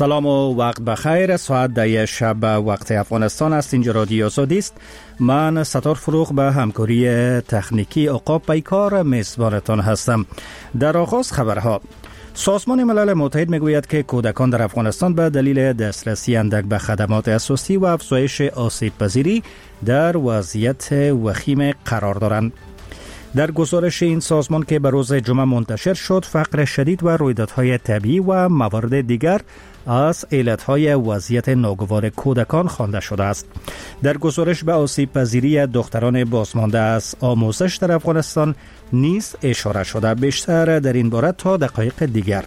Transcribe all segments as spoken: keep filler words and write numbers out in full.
سلام و وقت بخیر. ساعت ده شب وقت افغانستان است. اینجا رادیو آزادی است. من ستار فروغ به همکاری تکنیکی عقاب پیکار میزبانتان هستم. در آغاز خبرها. سازمان ملل متحد میگوید که کودکان در افغانستان به دلیل دسترسی اندک به خدمات اساسی و افزایش آسیب پذیری در وضعیت وخیم قرار دارند. در گزارش این سازمان که به روز جمعه منتشر شد، فقر شدید و رویدادهای طبیعی و موارد دیگر از علتهای وضعیت ناگوار کودکان خوانده شده است. در گزارش به آسیب پذیری دختران بازمانده از آموزش در افغانستان نیز اشاره شده. بیشتر در این باره تا دقایق دیگر.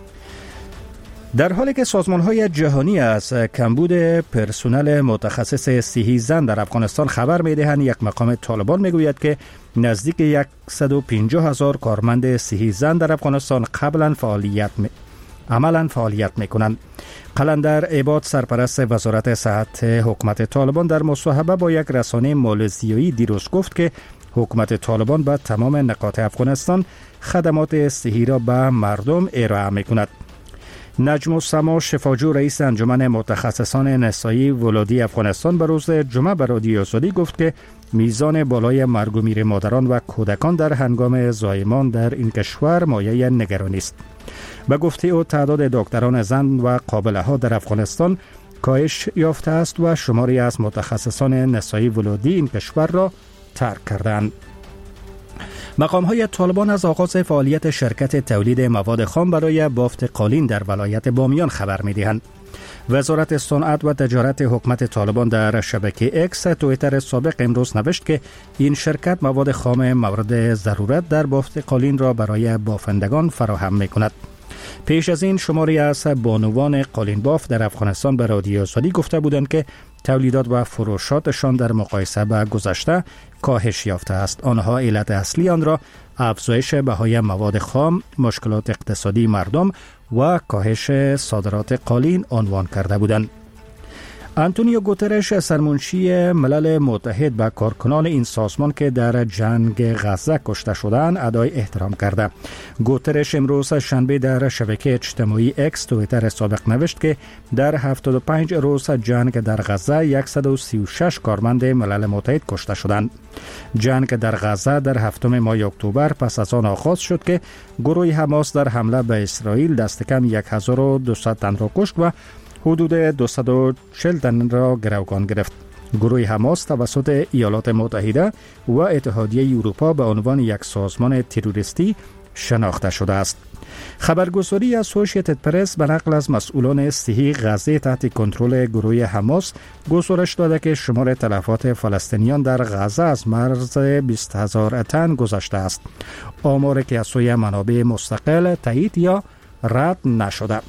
در حالی که سازمان‌های جهانی از کمبود پرسنل متخصص صحی زن در افغانستان خبر می‌دهند، یک مقام طالبان می‌گوید که نزدیک صد و پنجاه هزار کارمند صحی زن در افغانستان قبلا فعالیت می... عملا فعالیت می‌کنند. قلندر عباد، سرپرست وزارت صحت حکومت طالبان، در مصاحبه با یک رسانه مالزیایی دیروز گفت که حکومت طالبان به تمام نقاط افغانستان خدمات صحی را به مردم ارائه می‌کند. نجم السما شفاجو، رئیس انجمن متخصصان نسایی ولادی افغانستان، به روز جمعه به رادیو آزادی گفت که میزان بالای مرگ و میر مادران و کودکان در هنگام زایمان در این کشور مایه نگرانی است. به گفته او، تعداد دکتران زن و قابله ها در افغانستان کاهش یافته است و شماری از متخصصان نسایی ولادی این کشور را ترک کردند. مقام‌های طالبان از آغاز فعالیت شرکت تولید مواد خام برای بافت قالین در ولایت بامیان خبر می‌دهند. وزارت صنعت و تجارت حکومت طالبان در شبکه اکس توییتر سابق امروز نوشت که این شرکت مواد خام مورد ضرورت در بافت قالین را برای بافندگان فراهم می‌کند. پیش از این شماری از بانوان قالین باف در افغانستان به رادیو آزادی گفته بودند که تولیدات و فروشاتشان در مقایسه با گذشته کاهش یافته است. آنها علت اصلی آن را افزایش بهای مواد خام، مشکلات اقتصادی مردم و کاهش صادرات قالین عنوان کرده بودند. آنتونیو گوترش، سرمنشی ملل متحد، به کارکنان این سازمان که در جنگ غزه کشته شدند ادای احترام کرده. گوترش امروز شنبه در شبکه اجتماعی اکس توییتر سابق نوشت که در هفتاد و پنج روز جنگ در غزه صد و سی و شش کارمند ملل متحد کشته شدند. جنگ در غزه در هفتم ماه اکتبر پس از آن آغاز شد که گروه حماس در حمله به اسرائیل دست کم هزار و دویست تن را کشت و حدود دویست و چهل تن را گروگان گرفت. گروه حماس توسط ایالات متحده و اتحادیه اروپا به عنوان یک سازمان تروریستی شناخته شده است. خبرگزاری اسوسییتد پرس به نقل از مسئولان صحی غزه تحت کنترل گروه حماس گزارش داده که شمار تلفات فلسطینیان در غزه از مرز بیست هزار تن گذشته است. آماری که از سوی منابع مستقل تایید یا رد نشده.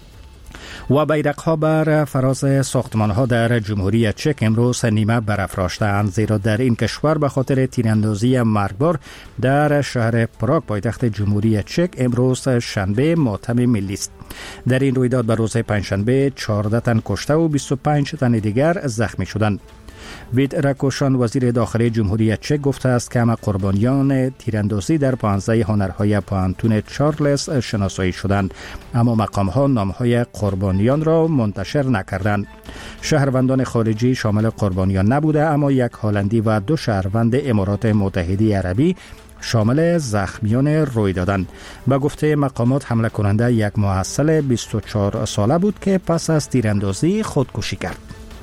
و بیرق‌ها بر فراز ساختمان‌ها در جمهوری چک امروز نیمه برافراشته‌اند، زیرا در این کشور به خاطر تیراندازی مرگبار در شهر پراگ پایتخت جمهوری چک امروز شنبه ماتم ملی است. در این رویداد به روز پنجشنبه چهارده تن کشته و بیست و پنج تن دیگر زخمی شدند. وید راکوشان، وزیر داخلی جمهوری چک، گفته است که همه قربانیان تیراندازی در پانزده هنرهای پانتون چارلز شناسایی شدند، اما مقام‌ها نام‌های قربانیان را منتشر نکردند. شهروندان خارجی شامل قربانیان نبوده، اما یک هلندی و دو شهروند امارات متحده عربی شامل زخمیان روی دادند. به گفته مقامات حمله کننده یک محصل بیست و چهار ساله بود که پس از تیراندازی خودکشی کرد.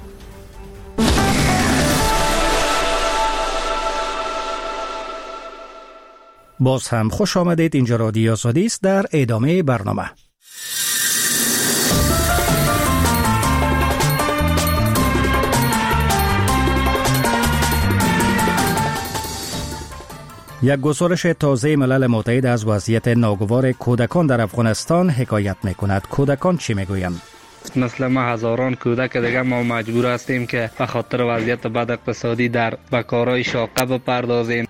باز هم خوش آمدید. اینجا رادیو آزادی است. در ادامه برنامه یک گزارش تازه ملل متحد از وضعیت ناگوار کودکان در افغانستان حکایت می‌کند. کودکان چی می‌گویند؟ مثل ما هزاران کودک دیگه ما مجبور هستیم که به خاطر وضعیت بد اقتصادی در بکارهای شاقه بپردازیم.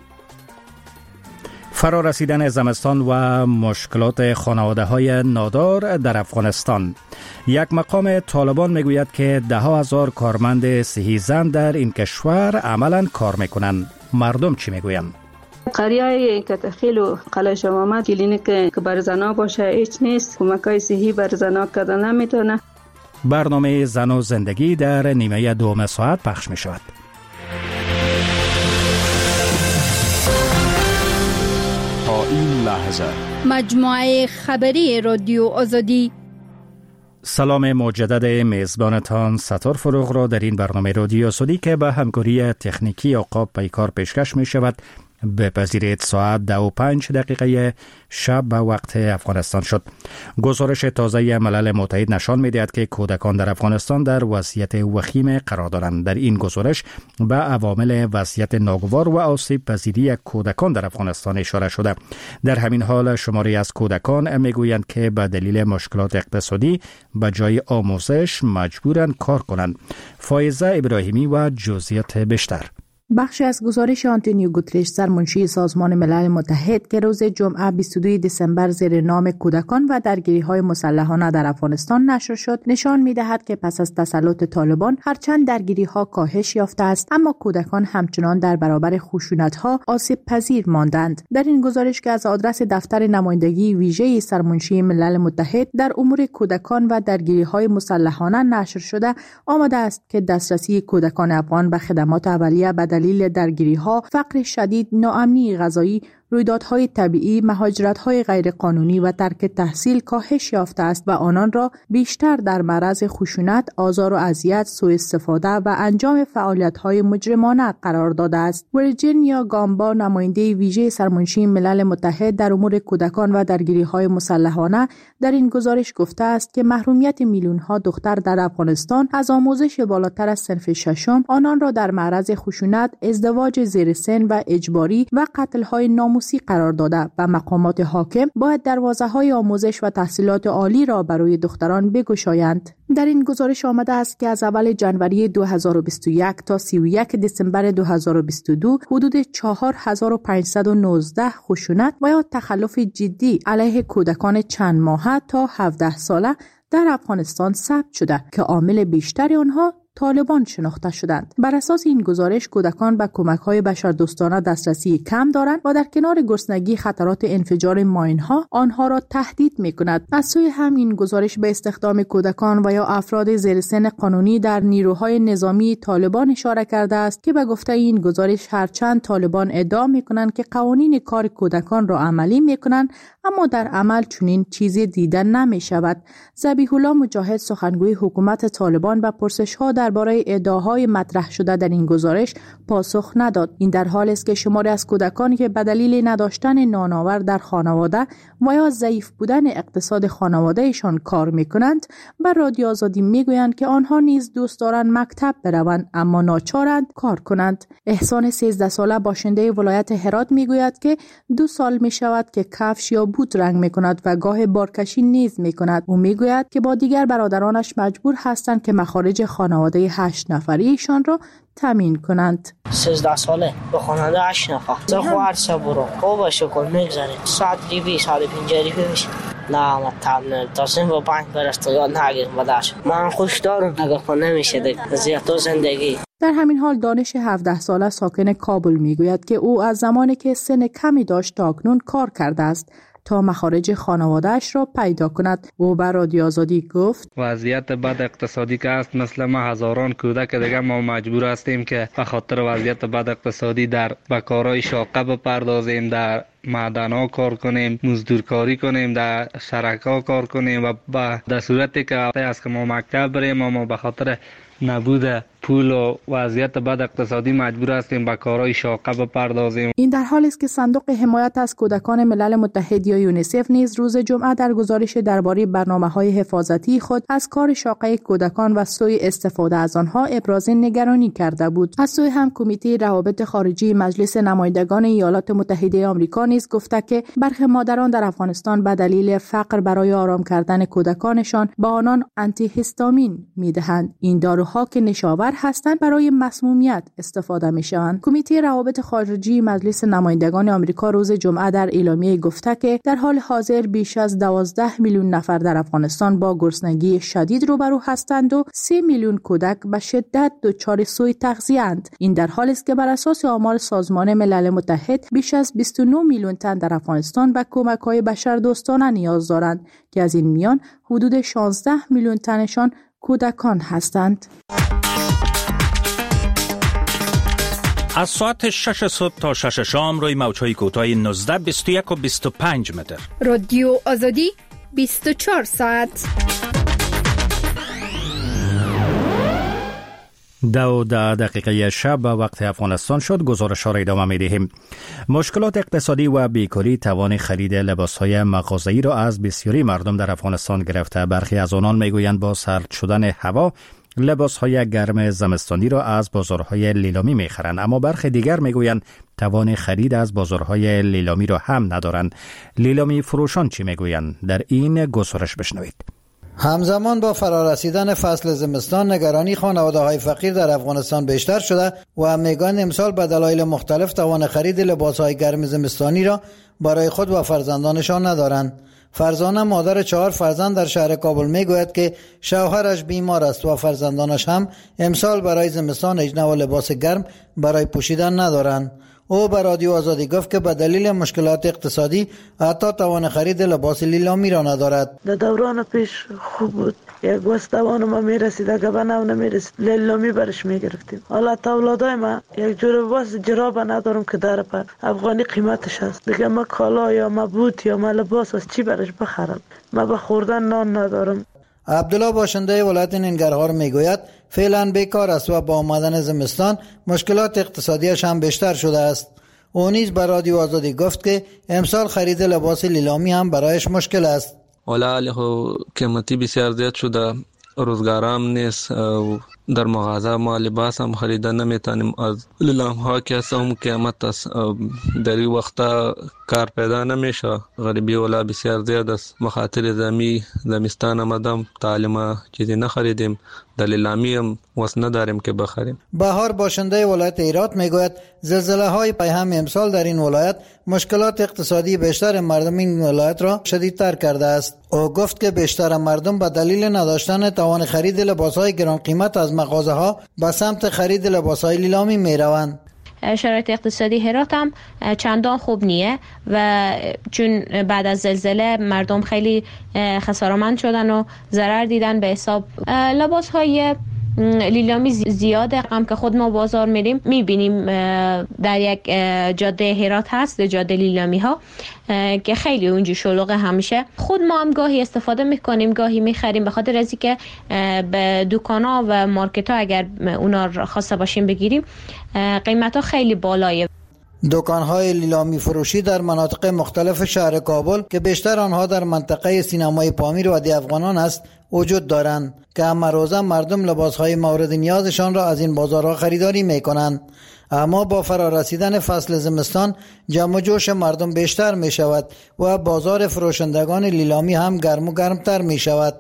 فرا رسیدن زمستان و مشکلات خانواده‌های نادار در افغانستان. یک مقام طالبان میگوید که ده ها هزار کارمند صحی زن در این کشور عملاً کار میکنند. مردم چی میگویند؟ قریه کتخیل و قلعه شاه محمد کلینیک که بر زنا باشه هیچ نیست، کمکای صحی بر زنا کردن نمیتونه. برنامه زن و زندگی در نیمه دوم ساعت پخش می شود. تا این لحظه مجموعه خبری رادیو آزادی. سلام مجدد میزبانتان ستار فروغ را در این برنامه رادیو آزادی که به همکاری تکنیکی عقاب پیکار پیشکش می شود بپذیرید. ساعت دو و پنج دقیقه شب به وقت افغانستان شد. گزارش تازه ملل متحد نشان می‌دهد که کودکان در افغانستان در وضعیت وخیم قرار دارند. در این گزارش به عوامل وضعیت ناگوار و آسیب پذیری کودکان در افغانستان اشاره شده. در همین حال شماری از کودکان میگویند که به دلیل مشکلات اقتصادی به جای آموزش مجبورند کار کنند. فایزه ابراهیمی و جزئیات بیشتر. بخشی از گزارش آنتونیو گوترش، سرمنشی سازمان ملل متحد که روز جمعه بیست و دو دسامبر زیر نام کودکان و درگیری‌های مسلحانه در افغانستان نشر شد، نشان می‌دهد که پس از تسلط طالبان هرچند درگیری‌ها کاهش یافته است، اما کودکان همچنان در برابر خشونت‌ها آسیب پذیر ماندند. در این گزارش که از آدرس دفتر نمایندگی ویژه سرمنشی ملل متحد در امور کودکان و درگیری‌های مسلحانه نشر شده، آمده است که دسترسی کودکان افغان به خدمات اولیه به دلیل درگیری‌ها، فقر شدید، ناامنی غذایی، رویدادهای طبیعی، مهاجرت‌های غیرقانونی و ترک تحصیل کاهش یافته است و آنان را بیشتر در معرض خشونت، آزار و اذیت، سوء استفاده و انجام فعالیت‌های مجرمانه قرار داده است. ورجینیا گامبا، نماینده ویژه سرمنشی ملل متحد در امور کودکان و درگیری‌های مسلحانه، در این گزارش گفته است که محرومیت میلیون‌ها دختر در افغانستان از آموزش بالاتر از صنف ششم آنان را در معرض خشونت، ازدواج زیر سن و اجباری و قتل‌های ناموسی قرار داده و مقامات حاکم باید دروازه‌های آموزش و تحصیلات عالی را برای دختران بگشایند. در این گزارش آمده است که از اول ژانویه دو هزار و بیست و یک تا سی و یک دسامبر دو هزار و بیست و دو حدود چهار هزار و پانصد و نوزده خشونت و یا تخلف جدی علیه کودکان چند ماهه تا هفده ساله در افغانستان ثبت شده که عامل بیشتر آنها طالبان شناخته شدند. بر اساس این گزارش کودکان به کمک‌های بشردوستانه دسترسی کم دارند و در کنار گرسنگی خطرات انفجار ماین‌ها آنها را تهدید می‌کند. از سوی هم این گزارش به استخدام کودکان و یا افراد زیر سن قانونی در نیروهای نظامی طالبان اشاره کرده است که به گفته این گزارش هرچند طالبان ادعا می‌کنند که قوانین کار کودکان را عملی می‌کنند، اما در عمل چنین چیزی دیده نمی‌شود. ذبیح الله مجاهد، سخنگوی حکومت طالبان، به پرسش‌ها درباره ادعاهای مطرح شده در این گزارش پاسخ نداد. این در حالی است که شماری از کودکانی که به دلیل نداشتن نانآور در خانواده و یا ضعیف بودن اقتصاد خانوادهشان کار می‌کنند، بر رادیو آزادی می‌گویند که آنها نیز دوست دارند مکتب بروند اما ناچارند کار کنند. احسان سیزده ساله باشنده ولایت هرات می‌گوید که دو سال می‌شود که کفش یا بوت رنگ می‌کند و گاه بارکشی نیز می‌کند. او می‌گوید که با دیگر برادرانش مجبور هستند که مخارج خانواده هشت نفری ایشان را تامین کنند. سیزده ساله به خانواده هشت نفر. زه خو هر څه برو او باشه کن میگذاریم ساعت ریبی ساعت پنج ریبی میشه. نه مطلب نه تصمیم با پنج برست یاد نگیر بداش من خوش دارم اگر خود نمیشه دیگه زیادو زندگی. در همین حال دانش هفده ساله ساکن کابل میگوید که او از زمانی که سن کمی داشت تا اکنون کار کرده است تا مخارج خانواده‌اش را پیدا کند. او بر رادیو آزادی گفت وضعیت بد اقتصادی که است مثل ما هزاران کودک دیگه ما مجبور هستیم که به خاطر وضعیت بد اقتصادی در به کارهای شاقه بپردازیم، در معدن‌ها کار کنیم، مزدورکاری کنیم، در شرکا کار کنیم و به صورتی که از که ما مکتب بریم ما به خاطر نبود پول و وضعیت بد اقتصادی مجبور هستیم به کارهای شاقه بپردازیم. این در حالی است که صندوق حمایت از کودکان ملل متحد یا یونیسف نیز روز جمعه در گزارش درباره برنامه‌های حفاظتی خود از کار شاقه کودکان و سوء استفاده از آنها ابراز نگرانی کرده بود. از سوی هم کمیته روابط خارجی مجلس نمایندگان ایالات متحده آمریکا نیز گفته که برخی مادران در افغانستان به دلیل فقر برای آرام کردن کودکانشان به آنان آنتی هیستامین میدهند. این داروها که نشاور هستند برای مسمومیت استفاده میشوند. کمیته روابط خارجی مجلس نمایندگان آمریکا روز جمعه در اعلامیه گفته که در حال حاضر بیش از دوازده میلیون نفر در افغانستان با گرسنگی شدید روبرو هستند و سه میلیون کودک به شدت دچار سوء تغذیه‌اند. این در حالی است که بر اساس آمار سازمان ملل متحد بیش از بیست و نه میلیون تن در افغانستان به کمک‌های بشردوستانه نیاز دارند که از این میان حدود شانزده میلیون تنشان کودکان هستند. از ساعت شش صبح تا شش شام روی موج‌های کوتاه نوزده، بیست و یک و بیست و پنج متر. رادیو آزادی بیست و چهار ساعت. دو ده دقیقه شب وقت افغانستان شد. گزارش ها را ادامه می دهیم. مشکلات اقتصادی و بیکاری توان خرید لباس های مغازه‌ای را از بسیاری مردم در افغانستان گرفته. برخی از آنان می گویند با سرد شدن هوا لباس های گرم زمستانی را از بازارهای لیلامی می خرند، اما برخی دیگر می گویند توان خرید از بازارهای لیلامی را هم ندارند. لیلامی فروشان چی می گویند؟ در این گزارش بشنوید. همزمان با فرارسیدن فصل زمستان نگرانی خانواده‌های فقیر در افغانستان بیشتر شده و میگویند امسال به دلایل مختلف توان خرید لباس‌های گرم زمستانی را برای خود و فرزندانشان ندارند. فرزانه مادر چهار فرزند در شهر کابل میگوید که شوهرش بیمار است و فرزندانش هم امسال برای زمستان اجنه و لباس گرم برای پوشیدن ندارند. او به رادیو آزادی گفت که به دلیل مشکلات اقتصادی حتی توان خرید لباس لیلامی را ندارد. در دوران پیش خوب بود، یک واسه توان ما میرسید، اگه به نو نمیرسید لیلامی برش میگرفتیم. حالا اولادای ما یک جور لباس جراب ندارم که در پر افغانی قیمتش هست. دیگه ما کالا یا ما بوت یا ما لباس از چی برش بخرم؟ ما به خوردن نان ندارم. عبدالله باشنده ولایت ننگرهار میگوید فعلا بیکار است و با آمدن زمستان مشکلات اقتصادیش هم بیشتر شده است. او نیز به رادیو آزادی گفت که امسال خرید لباس لیلامی هم برایش مشکل است. ولی قیمتی بسیار زیاد شده، روزگارام نیست، در مغازه ما لباس هم خریده نمیتونیم. از لیلام ها که هم قیمت است، در این وقتا کار پیدا نمیشه. غریبی ولی بسیار زیاد است. مخاطر زمی زمستان آمدم تعلیم چیزی نخریدیم، در لیلامی هم وس نداریم که بخریم. بهار باشنده ولایت هرات میگوید زلزله های پیهم امسال در این ولایت مشکلات اقتصادی بیشتر مردم این ولایت را شدیدتر کرده است. او گفت که بیشتر مردم به دلیل نداشتن توان خرید لباس های گران قیمت از مغازه ها به سمت خرید لباس های لیلامی می روند. شرایط اقتصادی هرات هم چندان خوب نیه و چون بعد از زلزله مردم خیلی خسارتمند شدن و ضرر دیدن. به حساب لباس های لیلامی زیاده، هم که خود ما بازار میریم میبینیم در یک جاده هرات هست، جاده لیلامی ها که خیلی اونجا شلوغه همیشه. خود ما هم گاهی استفاده میکنیم، گاهی میخریم، به خاطر از اینکه به دکان ها و مارکت ها اگر اونا را خواسته باشیم بگیریم قیمت ها خیلی بالایه. دکان‌های لیلامی فروشی در مناطق مختلف شهر کابل که بیشتر آنها در منطقه سینمای پامیر و وادی افغانان است وجود دارند که همه روزه مردم لباس‌های مورد نیازشان را از این بازارها خریداری می‌کنند. اما با فرارسیدن فصل زمستان جمع و جوش مردم بیشتر می‌شود و بازار فروشندگان لیلامی هم گرم و گرمتر می‌شود.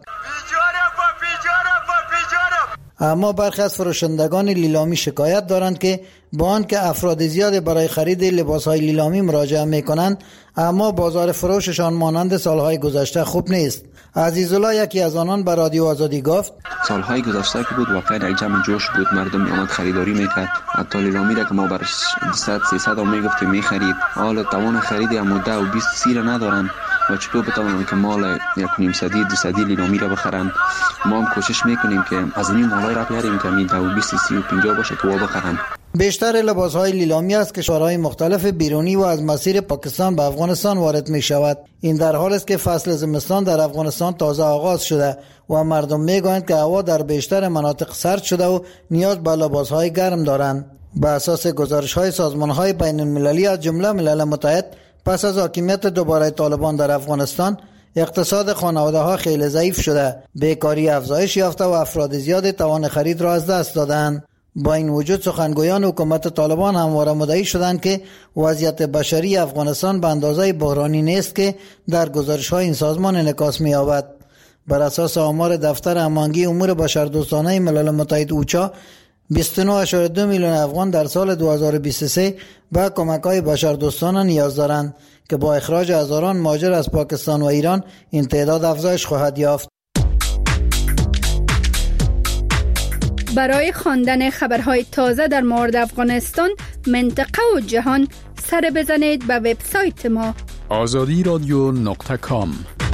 اما برخی از فروشندگان لیلامی شکایت دارند که با آنکه افراد زیاد برای خرید لباس‌های لیلامی مراجعه می‌کنند، اما بازار فروششان مانند سالهای گذشته خوب نیست. عزیزالله یکی از آنان به رادیو آزادی گفت سالهای گذشته که بود واقعا یک جمع جوش بود، مردم می‌آمد خریداری می‌کرد، حتی لیلامی را که ما برش دویست سیصد هم می‌گفتیم می‌خرید. حالا توان خرید هم ده و بیست سی را ندارن و چطور بتوانند که مال یک نیم صدی دو صدی لیلامی را بخرند. ما هم کوشش می‌کنیم که از این مالای را بیاریم که می ده و بیست سی و پنجاه باشه که وا بخرند. بیشتر لباس‌های لیلامی از کشورهای مختلف بیرونی و از مسیر پاکستان به افغانستان وارد می‌شود. این در حالی است که فصل زمستان در افغانستان تازه آغاز شده و مردم می‌گویند که هوا در بیشتر مناطق سرد شده و نیاز به لباس‌های گرم دارند. بر اساس گزارش‌های سازمان‌های بین‌المللی از جمله ملل متحد، پس از حاکمیت دوباره طالبان در افغانستان اقتصاد خانواده‌ها خیلی ضعیف شده، بیکاری افزایش یافته و افراد زیاد توان خرید را از دست دادند. با این وجود سخنگویان حکومت طالبان همواره مدعی شدند که وضعیت بشری افغانستان به اندازه بحرانی نیست که در گزارش‌های این سازمان انعکاس می‌یابد. بر اساس آمار دفتر هماهنگی امور بشردوستانه ملل متحد اوچا، بیست و نه ممیز دو میلیون افغان در سال دو هزار و بیست و سه به کمک‌های بشردوستانه نیاز دارند که با اخراج هزاران مهاجر از پاکستان و ایران این تعداد افزایش خواهد یافت. برای خواندن خبرهای تازه در مورد افغانستان، منطقه و جهان، سر بزنید به وبسایت ما آزادی رادیو نقطه کام.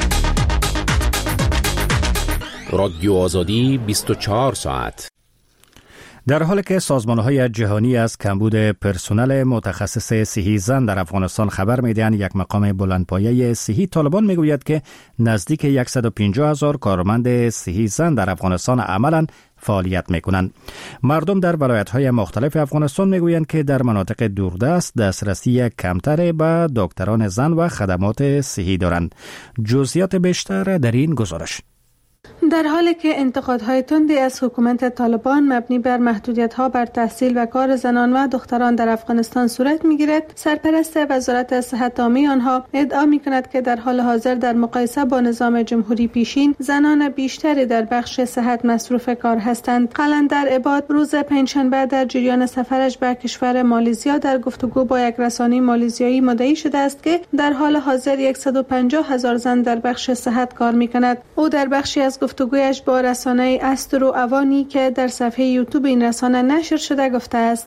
رادیو آزادی بیست و چهار ساعت. در حالی که سازمان‌های جهانی از کمبود پرسنل متخصص صحی زن در افغانستان خبر می‌دهند، یک مقام بلندپایه صحی طالبان می‌گوید که نزدیک صد و پنجاه هزار کارمند صحی زن در افغانستان عملاً فعالیت می‌کنند. مردم در ولایت‌های مختلف افغانستان می‌گویند که در مناطق دوردست دسترسی کمتری به دکتران زن و خدمات صحی دارند. جزئیات بیشتر در این گزارش. در حالی که انتقادهای تندی از حکومت طالبان مبنی بر محدودیت‌ها بر تحصیل و کار زنان و دختران در افغانستان صورت می‌گیرد، سرپرست وزارت صحت عامه آنها ادعا می‌کند که در حال حاضر در مقایسه با نظام جمهوری پیشین، زنان بیشتری در بخش صحت مصروف کار هستند. قلندر عباد روز پنجشنبه در جریان سفرش به کشور مالزیا در گفتگو با یک رسانه مالزیایی مدعی شده است که در حال حاضر صد و پنجاه هزار زن در بخش صحت کار می‌کند. او در بخشی از گفتگویش با رسانه استرو اوانی که در صفحه یوتیوب این رسانه نشر شده گفته است: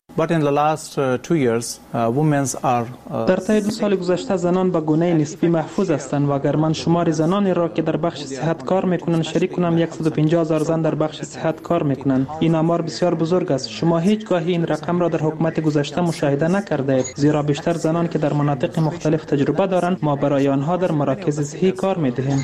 در طی دو سال گذشته زنان به گونه نسبی محفوظ هستند و اگر من شمار زنانی را که در بخش صحت کار میکنند شریک کنم، صد و پنجاه هزار زن در بخش صحت کار میکنند. این آمار بسیار بزرگ است. شما هیچ گاهی این رقم را در حکومت گذشته مشاهده نکرده اید، زیرا بیشتر زنان که در مناطق مختلف تجربه دارند ما برای آنها در مراکز صحی کار میدهیم.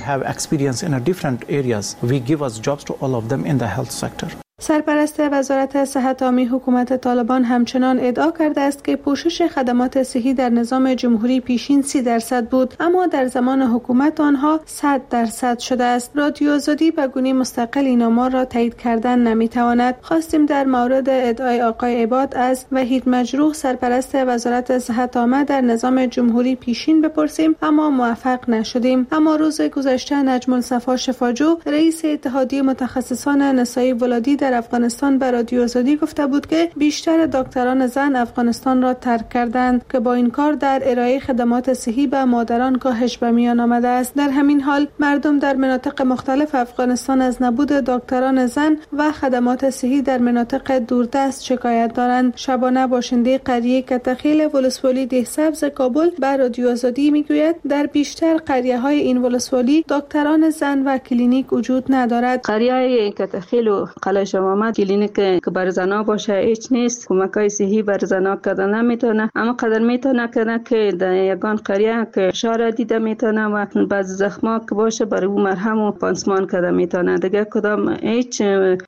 We give us jobs to all of them in the health sector. سرپرست وزارت صحت عامه حکومت طالبان همچنان ادعا کرده است که پوشش خدمات صحی در نظام جمهوری پیشین سی درصد بود، اما در زمان حکومت آنها صد درصد شده است. رادیو آزادی به گونه مستقل این آمار را تایید کردن نمیتواند. خواستیم در مورد ادعای آقای عباد از وحید مجروح سرپرست وزارت صحت عامه در نظام جمهوری پیشین بپرسیم، اما موفق نشدیم. اما روز گذشته نجم الصفا شفاجو رئیس اتحادیه متخصصان نسایی ولادی در افغانستان به رادیو آزادی گفته بود که بیشتر دکتران زن افغانستان را ترک کردند که با این کار در ارائه خدمات صحی به مادران کاهش به میان آمده است. در همین حال مردم در مناطق مختلف افغانستان از نبود دکتران زن و خدمات صحی در مناطق دوردست شکایت دارند. شبانه باشنده قریه کتخیل ولسوالی دهسبز کابل به رادیو آزادی میگوید در بیشتر قریه های این ولسوالی دکتران زن و کلینیک وجود ندارد. قریه کتخیل و قلعه شمامت کلینیک که بر زنا باشه هیچ نیست. کمکای صحی بر زنا کردن نمیتونه، اما قدر میتونه کنه که در یگان قریه که شاره دیده میتونه و بعض زخما که باشه برای اون مرهم و پانسمان کرده میتونه. دیگه کدام هیچ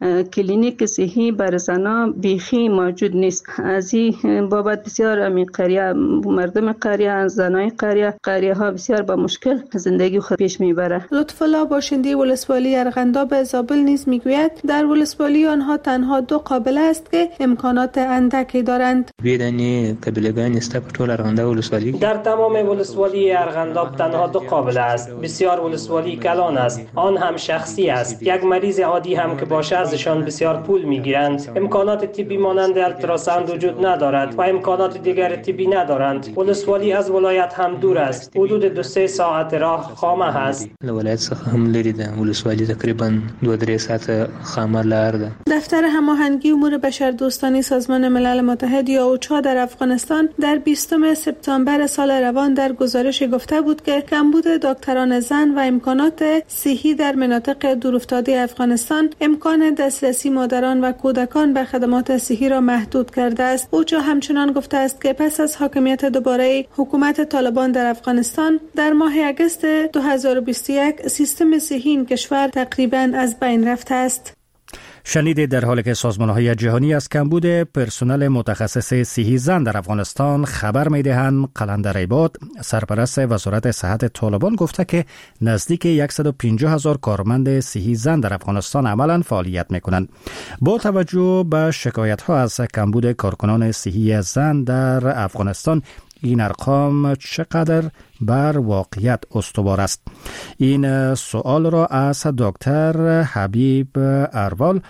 کلینیک صحی بر زنا بیخی موجود نیست. از این بابت بسیار امی قریه مردم قریه زنای قریه قریه ها بسیار با مشکل زندگی خود پیش میبره. لطف الله باشنده ولسوالی ارغنداب زابل نیز میگوید در ولسوالی آنها تنها دو قابله است که امکانات اندکی دارند. بیدنی قبیله‌گان است په ټول ارغنداب ولسوالی در تمام ولسوالی ارغنداب تنها دو قابله است. بسیار ولسوالی کلان است، آن هم شخصی است. یک مریض عادی هم که باشه ازشان بسیار پول میگیرند. امکانات طبی مانند التراساوند وجود ندارد و امکانات دیگر طبی ندارند. ولسوالی از ولایت هم دور است، حدود دو سه ساعت راه خامه است. ولایت څخه هم لري ده. ولسوالی تقریبا دو درې ساعت خامه لار ده. دفتر هماهنگی امور بشردوستانه سازمان ملل متحد یا اوچا در افغانستان در بیستم سپتامبر سال روان در گزارش گفته بود که کمبود دکتران زن و امکانات صحی در مناطق دورافتاده افغانستان امکان دسترسی مادران و کودکان به خدمات صحی را محدود کرده است. اوچا همچنان گفته است که پس از حاکمیت دوباره حکومت طالبان در افغانستان در ماه اگست دو هزار و بیست و یک سیستم صحی این کشور تقریبا از بین رفته است. شنیدید در حالی که سازمان‌های جهانی از کمبود پرسنل متخصص صحی زن در افغانستان خبر می‌دهند، قلندر عباد سرپرست وزارت صحت طالبان گفته که نزدیک صد و پنجاه هزار کارمند صحی زن در افغانستان عملاً فعالیت می‌کنند. با توجه به شکایت‌ها از کمبود کارکنان صحی زن در افغانستان، این ارقام چقدر بر واقعیت استوار است؟ این سوال را از دکتر حبیب اروال،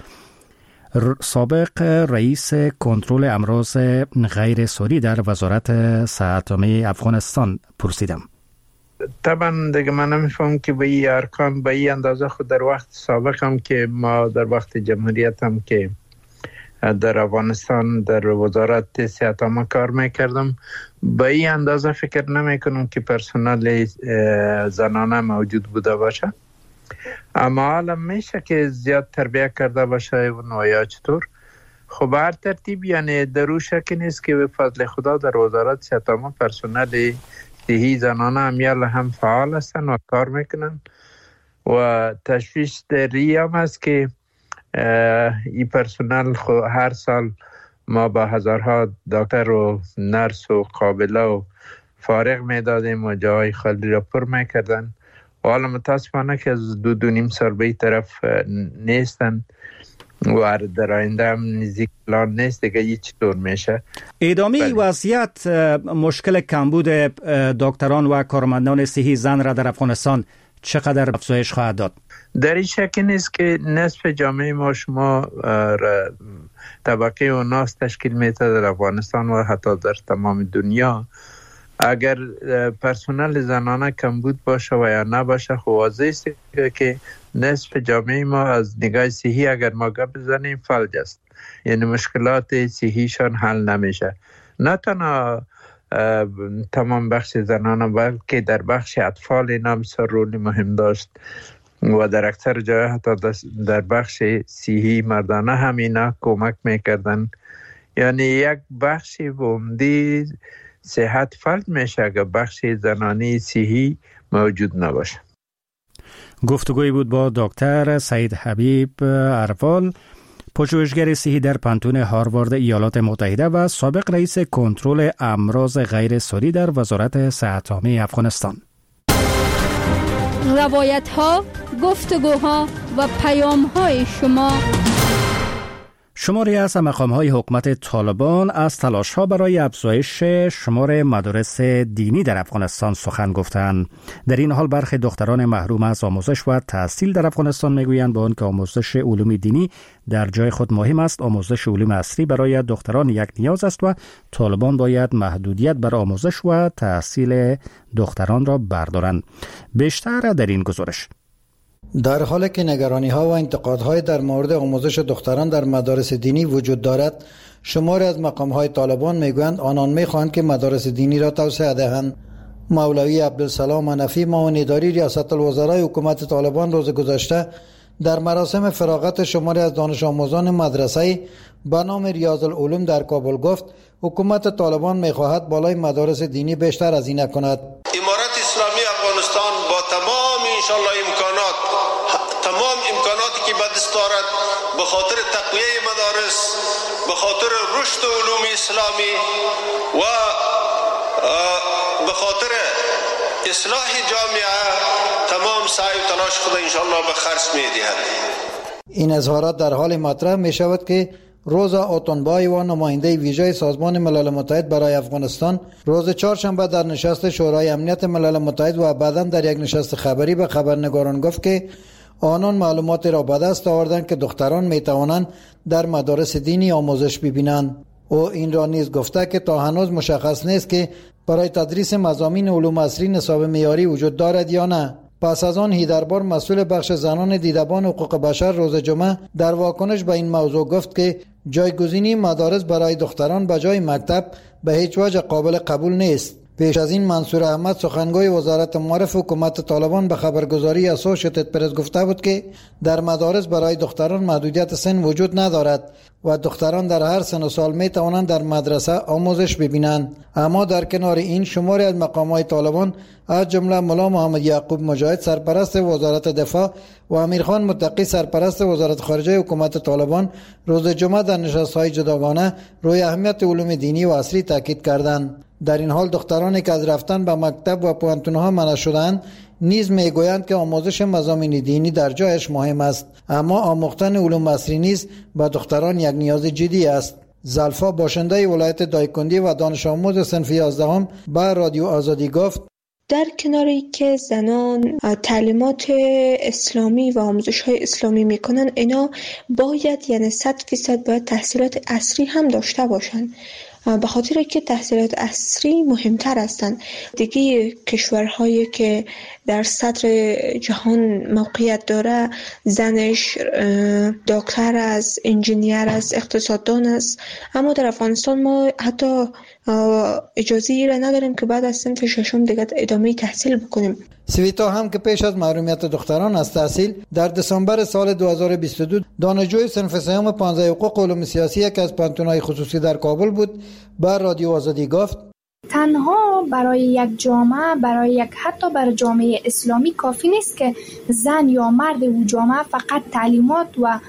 سابق رئیس کنترل امراض غیر ساری در وزارت صحت عامه افغانستان پرسیدم. طبعا دیگه من نمیفهم که به این ارقام به این اندازه خود در وقت سابق هم که ما در وقت جمهوریت هم که در افغانستان در وزارت صحت عامه کار میکردم، به این اندازه فکر نمی کنم که پرسنل زنانه موجود بوده باشه. اما حالا میشه که زیاد تربیت کرده باشه و یا چطور. خب هر ترتیب یعنی درو شکی نیست که به فضل خدا در وزارت صحت عامه پرسنل صحی زنانه هم هم فعال هستن و کار میکنن و تشویش دری هم است که این پرسنل هر سال ما با هزارها دکتر و نرس و قابله و فارغ میدادیم و جای خالی را پر میکردن و حالا متاسفانه که از دو دو نیم سال به این طرف نیستن و در آینده هم نزدیک پلان نیست دیگه این چطور میشه. ادامه وضعیت مشکل کمبود دکتران و کارمندان صحی زن را در افغانستان چقدر افزایش خواهد داد؟ در این شکی نیست که نصف جامعه ما شما طبقه و ناس تشکیل میده در افغانستان و حتی در تمام دنیا. اگر پرسنل زنانه کمبود باشه و یا نباشه خب واضح است که نصف جامعه ما از نگاه صحی اگر ما گپ بزنیم فلج است، یعنی مشکلات صحیشان حل نمیشه. نه تنها تمام بخش زنانه بلکه در بخش اطفال این هم سر رول مهم داشت و در اکثر جای حتی در بخش صحی مردانه هم اینا کمک میکردن. یعنی یک بخشی بومدی صحت فلج میشه اگر بخش زنانی صحی موجود نباشه. گفتگوی بود با دکتر سعید حبیب اروال، پژوهشگر صحی در پانتون هاروارد ایالات متحده و سابق رئیس کنترل امراض غیر ساری در وزارت صحت عامه افغانستان. روایت ها، گفتگوها و پیام های شما. شماری از مقام‌های حکومت طالبان از تلاش‌ها برای افزایش شمار مدارس دینی در افغانستان سخن گفتند. در این حال برخی دختران محروم از آموزش و تحصیل در افغانستان میگویند با آنکه آموزش علوم دینی در جای خود مهم است، آموزش علوم عصری برای دختران یک نیاز است و طالبان باید محدودیت بر آموزش و تحصیل دختران را بردارند. بیشتر در این گزارش. در حالی که نگرانی‌ها و انتقادهای در مورد آموزش دختران در مدارس دینی وجود دارد، شماری از مقام‌های طالبان میگویند آنان می‌خواهند که مدارس دینی را توسعه دهند. مولوی عبدالسلام حنفی، معاون اداری ریاست الوزرای حکومت طالبان روز گذشته در مراسم فراغت شماری از دانش آموزان مدرسه‌ای به نام ریاض العلوم در کابل گفت حکومت طالبان می‌خواهد بالای مدارس دینی بیشتر هزینه کند. امارت اسلامی افغانستان با تمام انشالله امکانات تمام امکاناتی که به دست دارد به خاطر تقویه مدارس، به خاطر رشد علوم اسلامی و به خاطر اصلاح جامعه تمام سعی و تلاش خود انشالله به خرج می‌دهد. این اظهارات در حال مطرح می شود که روزا اوتونبای و نماینده ویژه سازمان ملل متحد برای افغانستان روز چهارشنبه در نشست شورای امنیت ملل متحد و بعداً در یک نشست خبری به خبرنگاران گفت که آنان معلومات را به دست آوردند که دختران می توانند در مدارس دینی آموزش ببینند. او این را نیز گفته که تا هنوز مشخص نیست که برای تدریس مضامین علوم عصری نصاب معیاری وجود دارد یا نه. پس از آن هیدربار مسئول بخش زنان دیدبان حقوق بشر روز جمعه در واکنش به این موضوع گفت که جایگزینی مدارس برای دختران به جای مکتب به هیچ وجه قابل قبول نیست. پیش از این منصور احمد سخنگوی وزارت معارف حکومت طالبان به خبرگزاری اسوشیتد پرس گفته بود که در مدارس برای دختران محدودیت سن وجود ندارد و دختران در هر سن و سال می توانند در مدرسه آموزش ببینند. اما در کنار این شماری از مقامات طالبان از جمله ملا محمد یعقوب مجاهد سرپرست وزارت دفاع و امیرخان متقی سرپرست وزارت خارجه حکومت طالبان روز جمعه در نشست‌های جداگانه روی اهمیت علوم دینی و عصری تاکید کردند. در این حال دخترانی که از رفتن به مکتب و پوهنتون‌ها منع شدند نیز میگویند که آموزش مضامین دینی در جایش مهم است، اما آموختن علوم عصری نیز به دختران یک نیاز جدی است. زلفا باشنده ولایت دایکندی و دانش آموز صنف یازدهم به رادیو آزادی گفت در کناری که زنان تعلیمات اسلامی و آموزش‌های اسلامی میکنن، اینا باید یعنی صد فیصد باید تحصیلات عصری هم داشته باشن، به خاطر که تحصیلات عصری مهمتر هستند. دیگه کشورهایی که در صدر جهان موقعیت داره، زنش دکتر است، انجینیر است، اقتصاددان است، اما در افغانستان ما حتی اجازه ای را نداریم که بعد از صنف ششم دیگه ادامه تحصیل بکنیم. سویتا هم که پیش از محرومیت دختران از تحصیل در دسامبر سال دو هزار و بیست و دو دانشجوی صنف سوم پانزده حقوق علوم سیاسی که از پانتونای خصوصی در کابل بود بر رادیو آزادی گفت تنها برای یک جامعه، برای یک حتی برای جامعه اسلامی کافی نیست که زن یا مرد و جامعه فقط تعلیمات و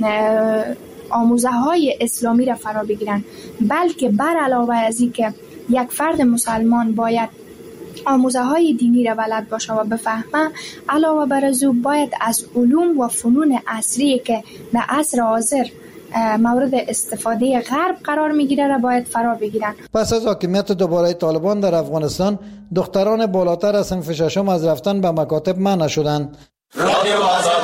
آموزه های اسلامی را فرا بگیرن، بلکه بر علاوه از این که یک فرد مسلمان باید آموزه های دینی را بلد باشه و بفهمه، علاوه بر از او باید از علوم و فنون عصری که در عصر حاضر مورد استفاده غرب قرار میگیره را باید فرا بگیرن. پس از حاکمیت دوباره طالبان در افغانستان دختران بالاتر از صنف ششم از رفتن به مکاتب منع شدند. رادیو آزادی.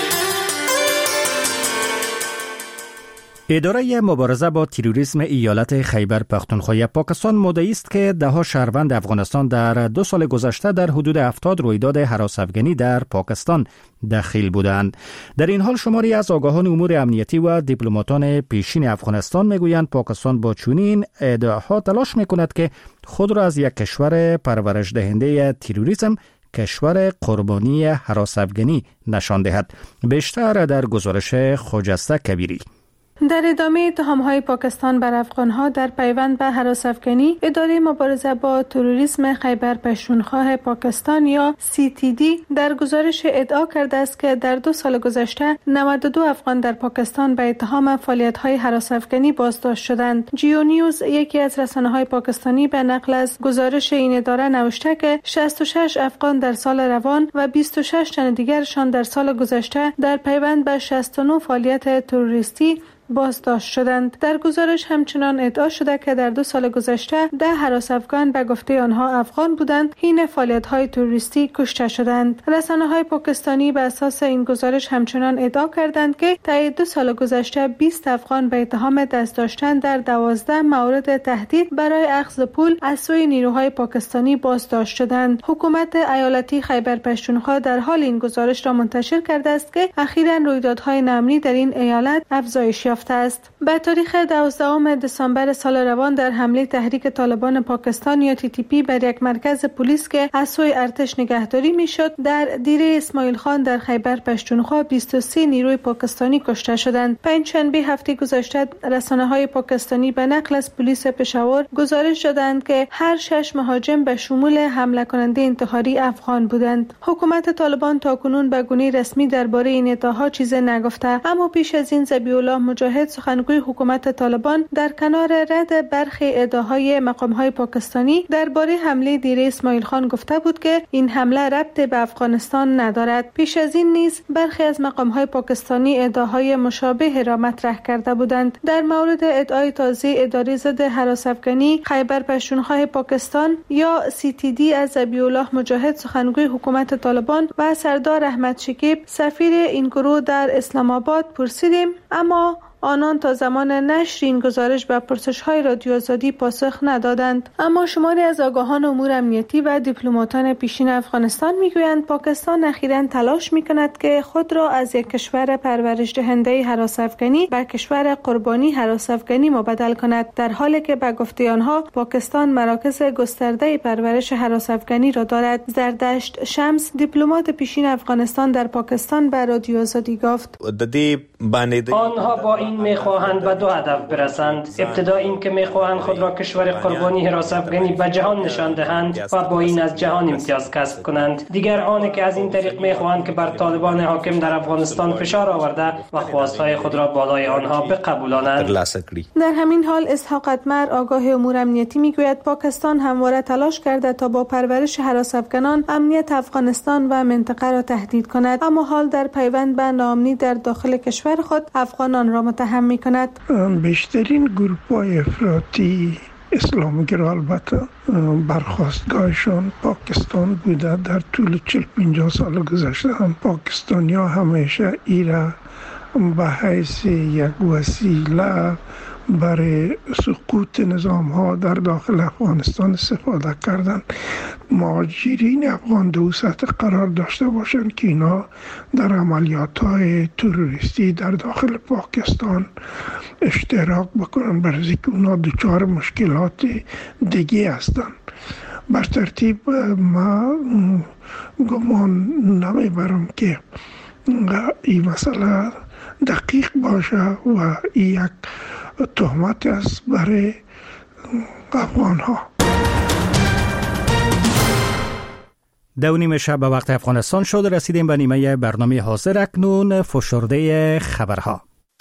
اداره مبارزه با تروریسم ایالت خیبر پختونخوا پاکستان مدعی است که دهها شهروند افغانستان در دو سال گذشته در حدود هفتاد رویداد هراس‌افکنی در پاکستان دخیل بودند. در این حال شماری از آگاهان امور امنیتی و دیپلماتان پیشین افغانستان میگویند پاکستان با چنین ادعاها تلاش میکند که خود را از یک کشور پرورش دهنده تروریسم کشور قربانی هراس‌افکنی نشان دهد. بیشتر در گزارش خجسته کبیری. در ادامه اتهام‌های پاکستان بر افغان‌ها در پیوند به هراس‌افکنی، اداره مبارزه با تروریسم خیبر پختونخوا پاکستان یا سی تی دی در گزارش ادعا کرده است که در دو سال گذشته نود و دو افغان در پاکستان به اتهام فعالیت‌های هراس‌افکنی بازداشت شدند. جیو نیوز یکی از رسانه‌های پاکستانی به نقل از گزارش این اداره نوشته که شصت و شش افغان در سال روان و بیست و شش تن دیگرشان در سال گذشته در پیوند به شصت و نه فعالیت تروریستی بازداشت شدند. در گزارش همچنان ادعا شده که در دو سال گذشته ده هراس‌افغان به گفته آنها افغان بودند حین فعالیت‌های تروریستی کشته شدند. رسانه‌های پاکستانی به اساس این گزارش همچنان ادعا کردند که طی دو سال گذشته بیست افغان به اتهام دست داشتن در دوازده مورد تهدید برای اخذ پول از سوی نیروهای پاکستانی بازداشت شدند. حکومت ایالتی خیبر پختونخوا در حال این گزارش را منتشر کرده است که اخیراً رویدادهای نامنی در این ایالت افزایش است. به تاریخ دوازدهم دسامبر سال روان در حمله تحریک طالبان پاکستان یا تی تی پی بر یک مرکز پلیس که از سوی ارتش نگهداری میشد در دیره اسماعیل خان در خیبر پختونخوا بیست و سه نیروی پاکستانی کشته شدند. پنجشنبه هفته گذشته رسانه‌های پاکستانی به نقل از پلیس پشاور گزارش دادند که هر شش مهاجم به شمول حمله کننده انتحاری افغان بودند. حکومت طالبان تاکنون به گونه رسمی درباره این ادعاها چیزی نگفته، اما پیش از این ذبیح الله مجاهد سخنگوی حکومت طالبان در کنار رد برخی ادعاهای مقام‌های پاکستانی درباره حمله دیره اسماعیل خان گفته بود که این حمله ربط به افغانستان ندارد. پیش از این نیز برخی از مقام‌های پاکستانی ادعاهای مشابه را مطرح کرده بودند. در مورد ادعای تازه اداره ضد هراس‌افکنی خیبر پختونخوا پاکستان یا سی تی دی از ذبیح الله مجاهد سخنگوی حکومت طالبان و سردار احمد شکیب سفیر این گروه در اسلام آباد پرسیدیم، اما آنان تا زمان نشر این گزارش به پرسش‌های رادیو آزادی پاسخ ندادند. اما شماری از آگاهان امور امنیتی و دیپلماتان پیشین افغانستان میگویند پاکستان اخیراً تلاش میکند که خود را از یک کشور پرورش دهنده هراس افغانی به کشور قربانی هراس افغانی مبدل کند، در حالی که به گفته آنها پاکستان مراکز گسترده پرورش هراس افغانی را دارد. زردشت شمس دیپلمات پیشین افغانستان در پاکستان به رادیو آزادی گفت آنها با این میخواهند به دو هدف برسند. ابتدا این که میخواهند خود را کشور قربانی هراس افغانی به جهان نشان دهند و با این از جهان امتیاز کسب کنند. دیگر آن که از این طریق میخواهند که بر طالبان حاکم در افغانستان فشار آورده و خواستهای خود را بالای آنها بقبولانند. در همین حال اسحاق اتمر آگاه امور امنیتی میگوید پاکستان همواره تلاش کرده تا با پرورش هراس افغانان امنیت افغانستان و منطقه را تهدید کند، اما حال در پیوند به ناامنی در داخل کشور خود افغانان را متهم میکند. بیشترین گروه‌های افراطی اسلامگرا البته برخاستگاهشان پاکستان بوده. در طول چهل پنجاه سال گذشته هم پاکستانی‌ها همیشه ایرا به حیث یک وسیله برای سقوط نظام ها در داخل افغانستان استفاده کردن. مهاجرین افغان دو سطح قرار داشته باشند که اینا در عملیات های تروریستی در داخل پاکستان اشتراک بکنن، برای اینکه اونا دچار مشکلات دیگه هستند. بر ترتیب ما گمان نمیبرم که این مسئله دقیق باشه و یک تهمت است برای افغان ها. دو نیم شب به وقت افغانستان شد. رسیدیم به نیمه برنامه حاضر. اکنون فشرده خبرها.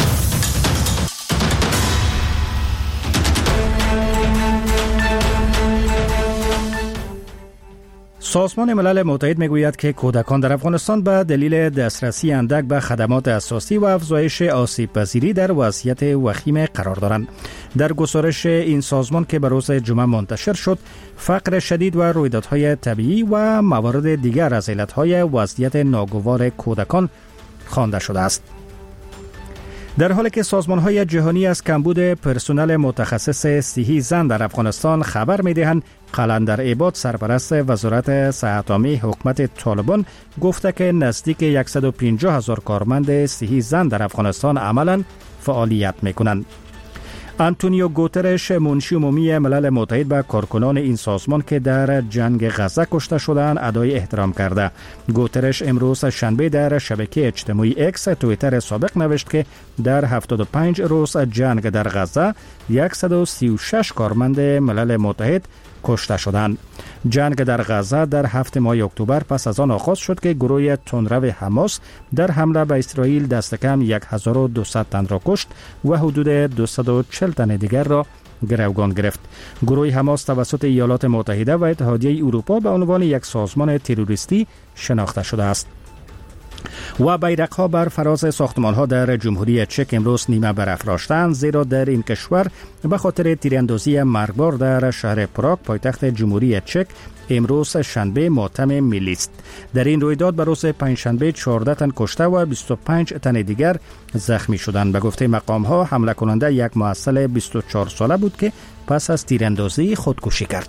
سازمان ملل متحد میگوید که کودکان در افغانستان به دلیل دسترسی اندک به خدمات اساسی و افزایش آسیب پذیری در وضعیت وخیم قرار دارند. در گزارش این سازمان که به روز جمعه منتشر شد، فقر شدید و رویدادهای طبیعی و موارد دیگر از علتهای وضعیت ناگوار کودکان خوانده شده است. در حالی که سازمان‌های جهانی از کمبود پرسنل متخصص صحی زن در افغانستان خبر می‌دهند، قلندر عباد سرپرست وزارت صحت عامه حکومت طالبان گفته که نزدیک صد و پنجاه هزار کارمند صحی زن در افغانستان عملاً فعالیت می‌کنند. آنتونیو گوترش منشی عمومی ملل متحد به کارکنان این سازمان که در جنگ غزه کشته شدند ادای احترام کرده. گوترش امروز شنبه در شبکه اجتماعی اکس توییتر سابق نوشت که در هفتاد و پنج روز جنگ در غزه صد و سی و شش کارمند ملل متحد کشته شدند. جنگ در غزه در هفتم ماه اکتبر پس از آن آغاز شد که گروه تندرو حماس در حمله به اسرائیل دست کم هزار و دویست تن را کشت و حدود دویست و چهل تن دیگر را گروگان گرفت. گروه حماس توسط ایالات متحده و اتحادیه اروپا به عنوان یک سازمان تروریستی شناخته شده است. و بیرق‌ها بر فراز ساختمان‌ها در جمهوری چک امروز نیمه برافراشتند، زیرا در این کشور به خاطر تیراندازی مرگبار در شهر پراگ پایتخت جمهوری چک امروز شنبه ماتم ملی است. در این رویداد به روز پنجشنبه چهارده تن کشته و بیست و پنج تن دیگر زخمی شدند. به گفته مقام‌ها حمله کننده یک معسل بیست و چهار ساله بود که پس از تیراندازی خودکشی کرد.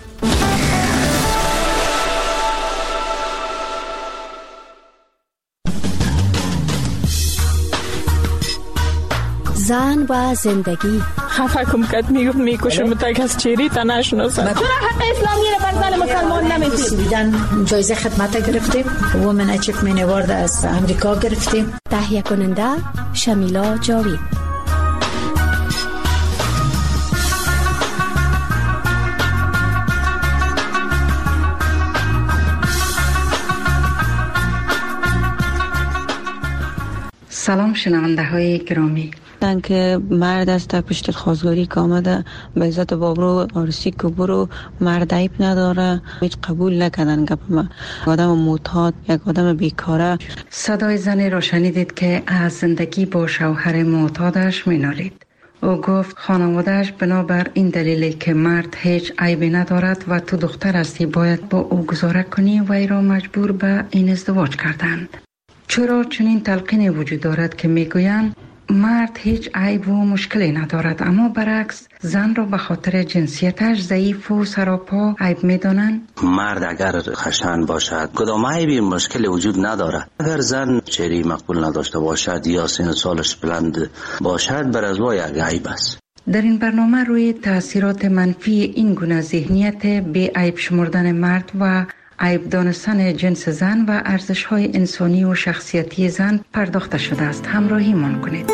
زن و زندگی خفه کم کت میگفت میکشم تا از چیری تا نشناسم. چرا حق اسلامی را بر زن مسلمان نمیدید؟ سویدن جایزه خدمت گرفتیم، وومن اچیومنت اوارد از امریکا گرفتیم. تهیه کننده شمیلا جاوید. سلام شنونده های گرامی. که مرد است پشت خواستگاری که آمده به عزت بابرو آرسی که برو مرد عیب نداره، هیچ قبول نکردن گپ ما. آدم معتاد، یک آدم بیکاره. صدای زنی را شنیدید که از زندگی با شوهر معتادش مینالید. او گفت خانوادهش بنابر این دلیلی که مرد هیچ عیبی ندارد و تو دختر هستی باید با او گذاره کنی و ای را مجبور به این ازدواج کردند. چرا چنین تلقینی وجود دارد که میگویند مرد هیچ عیب و مشکلی ندارد، اما برعکس زن را به خاطر جنسیتش ضعیف و سراپا عیب می‌دانند. مرد اگر خشن باشد کدام عیبی مشکلی وجود ندارد. اگر زن چهره مقبول نداشته باشد یا سن سالش بلند باشد بر از وای یک عیب است. در این برنامه روی تاثیرات منفی این گونه ذهنیت به عیب شمردن مرد و عیب دانستن جنس زن و ارزش‌های انسانی و شخصیتی زن پرداخته شده است. همراهی من کنید.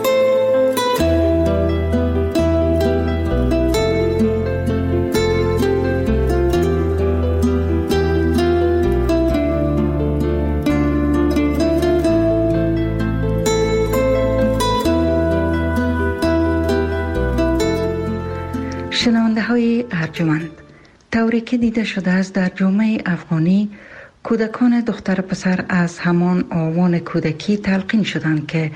شنونده های ارجمند، طوری که دیده شده است در جامعه افغانی کودکان دختر پسر از همان آوان کودکی تلقین شدند که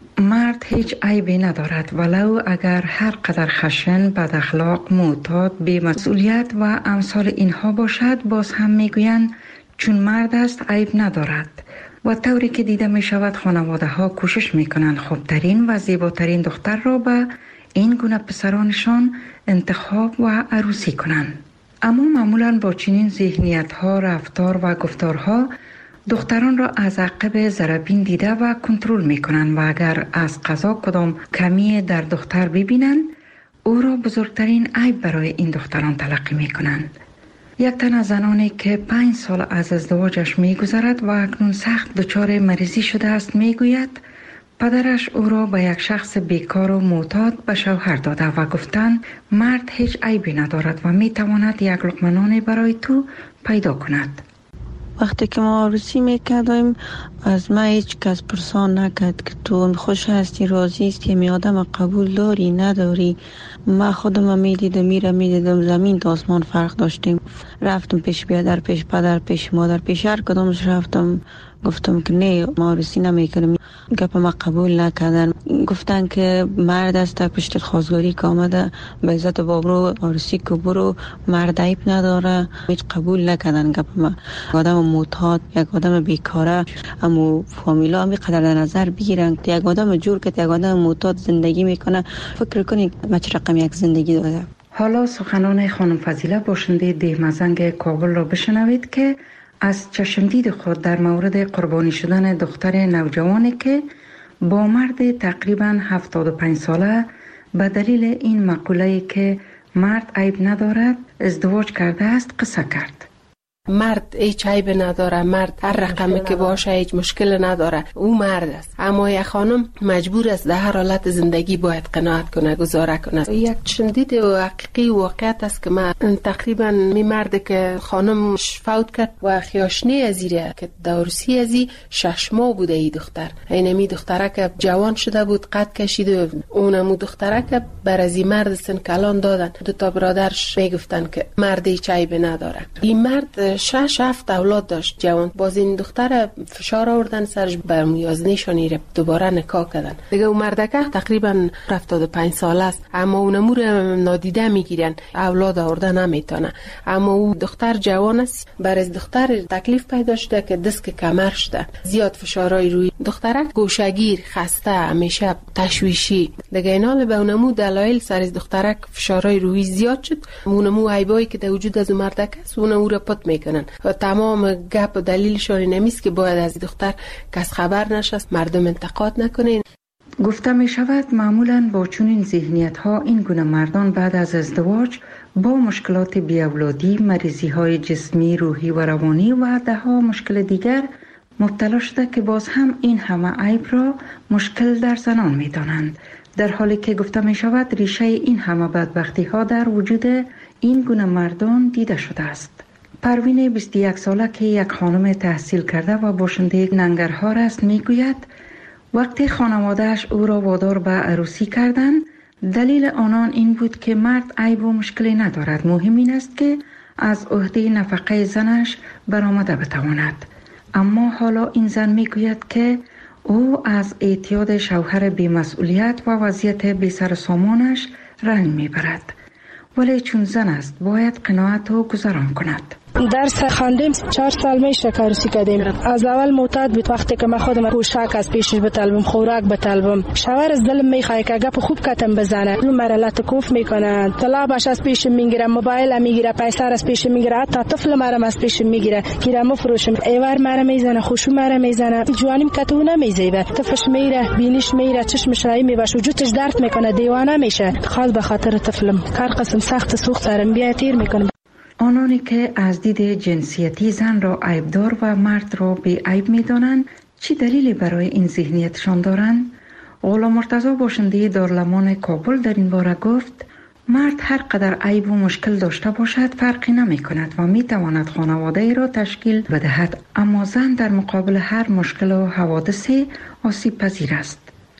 مرد هیچ عیبی ندارد، ولو اگر هر قدر خشن، بد اخلاق، معتاد، بی مسئولیت و امثال اینها باشد باز هم میگویند چون مرد است عیب ندارد. و طوری که دیده می شود خانواده ها کوشش می کنند خوبترین و زیباترین دختر را به این گونه پسرانشان انتخاب و عروسی کنند. اما معمولاً با چنین ذهنیت ها، رفتار و گفتارها دختران را از عقب ضربین دیده و کنترل می کنند و اگر از قضا کدام کمی در دختر ببینند او را بزرگترین عیب برای این دختران تلقی می کنند. یک تن از زنانی که پنج سال از ازدواجش می گذرد و اکنون سخت دچار مریضی شده است می گوید پدرش او را به یک شخص بیکار و معتاد به شوهر داده و گفتند مرد هیچ عیبی ندارد و می تواند یک لقمه نان برای تو پیدا کند. وقتی که ما عروسی میکردیم از ما هیچ کس پرسان نکرد که تو خوش هستی، راضی هستی، می آدم قبول داری نداری. ما خودم میدیدم میره میدیدم زمین تا آسمان فرق داشتیم. رفتم پیش بیادر، پیش پدر، پیش مادر، پیش هر کدومش رفتم گفتم که نه ما عروسی نمیکنم. گپ ما قبول نکردن، گفتن که مرد است پشت خواستگاری که آمده به عزت بابرو عروسی که برو، مرد عیب نداره. هیچ قبول نکردن گپ ما. آدم معتاد، یک آدم بیکاره، اما فامیلا هم قدر در نظر بگیرن که یک آدم جور که یک آدم معتاد زندگی میکنه فکر کنید ما چه رقم یک زندگی داده. حالا سخنان خانم فضیله باشنده ده مزنگ کابل را بشنوید که از چشمدید خود در مورد قربانی شدن دختر نوجوانی که با مرد تقریباً هفتاد و پنج ساله به دلیل این مقوله که مرد عیب ندارد ازدواج کرده است قصه کرد. مرد هیچ عیب نداره، مرد هر رقمی که باشه هیچ مشکل نداره، او مرد است. اما یک خانم مجبور است در هر حالت زندگی باید قناعت کنه، گزاره کنه. یک شدید و حقیقی واقعیت است که من تقریبا می مرد که خانم فوت کرد و خیاشنی ازیره که دورسی ازی شش ماه بوده ای دختر. اینمی دختره که جوان شده بود قد کشید و اونمو دختره که بر از این مرد سن کلان دادن. دو تا برادرش میگفتن که مرد هیچ عیب نداره. این مرد شش هفت اولاد داشت جوان. باز این دختر فشار آوردن سرش برمیازنیشانی رو دوباره نکاح کردن. دیگه اون مردکه تقریبا هفتاد و پنج ساله است، اما اون امور نادیده میگیرن، اولاد آورده نمیتونه. اما اون دختر جوان است، بر از دختر تکلیف پیدا شده که دست کمر شده، زیاد فشارای روی دختره، گوشگیر، خسته، همیشه تشویشی. دیگه اینا به اونمو دلایل سر از دختره فشارای روی زیاد شد. اونمو عیبایی که در وجود از مردکه است اون رو پت میکنن و تمام گپ و دلیلشون نمیست که باید از دختر کس خبر نشست، مردم انتقاد نکنین. گفته می شود معمولاً با چنین ذهنیت ها این گونه مردان بعد از ازدواج با مشکلات بیاولادی، مریضی های جسمی، روحی و روانی و ده ها مشکل دیگر مبتلا شده که باز هم این همه عیب را مشکل در زنان می دانند، در حالی که گفته می شود ریشه این همه بدبختی ها در وجود این گونه مردان دیده شده است. پروین بیست و یک ساله که یک خانم تحصیل کرده و باشنده ننگرهار است میگوید وقتی خانواده‌اش او را وادار به عروسی کردند دلیل آنان این بود که مرد عیب و مشکلی ندارد، مهم این است که از عهده نفقه زنش برآمده بتواند. اما حالا این زن میگوید که او از اعتیاد شوهر بی‌مسئولیت و وضعیت بی سر و سامانش رنج میبرد، ولی چون زن است باید قناعت و گذران کند. درس خواندیم، چهار سال میشه کارسی کردیم. از اول معتاد بود، وقتی که من خودم پوشاک از پیشش بطلبم، خوراک بطلبم، شوهر از دلم میخواد که گپ خوب کتم بزنه، اون مرحله کوف میکنه، طلابش از پیش میگیره، موبایل میگیره، پیسه از پیش میگیره، حتی طفل مرا از پیش میگیره، گیرم مفروشم، ایوار مرا میزنه، خوشو مرا میزنه، جوانیم کتو نمیزیبه، طفلش میره، بینیش میره، چشمش رای میباشه، وجودش درد میکنه، دیوانه میشه. خاص به خاطر طفلم کار قسم سخت سوخت سرم بیا تیر میکنه. آنانی که از دید جنسیتی زن را عیبدار و مرد را بی عیب می دانند، چی دلیلی برای این ذهنیتشان دارند؟ غلام مرتضی باشنده دارالمان کابل در این باره گفت مرد هر قدر عیب و مشکل داشته باشد فرقی نمی کند و می تواند خانواده ای را تشکیل بدهد، اما زن در مقابل هر مشکل و حوادثی آسیب پذیر است.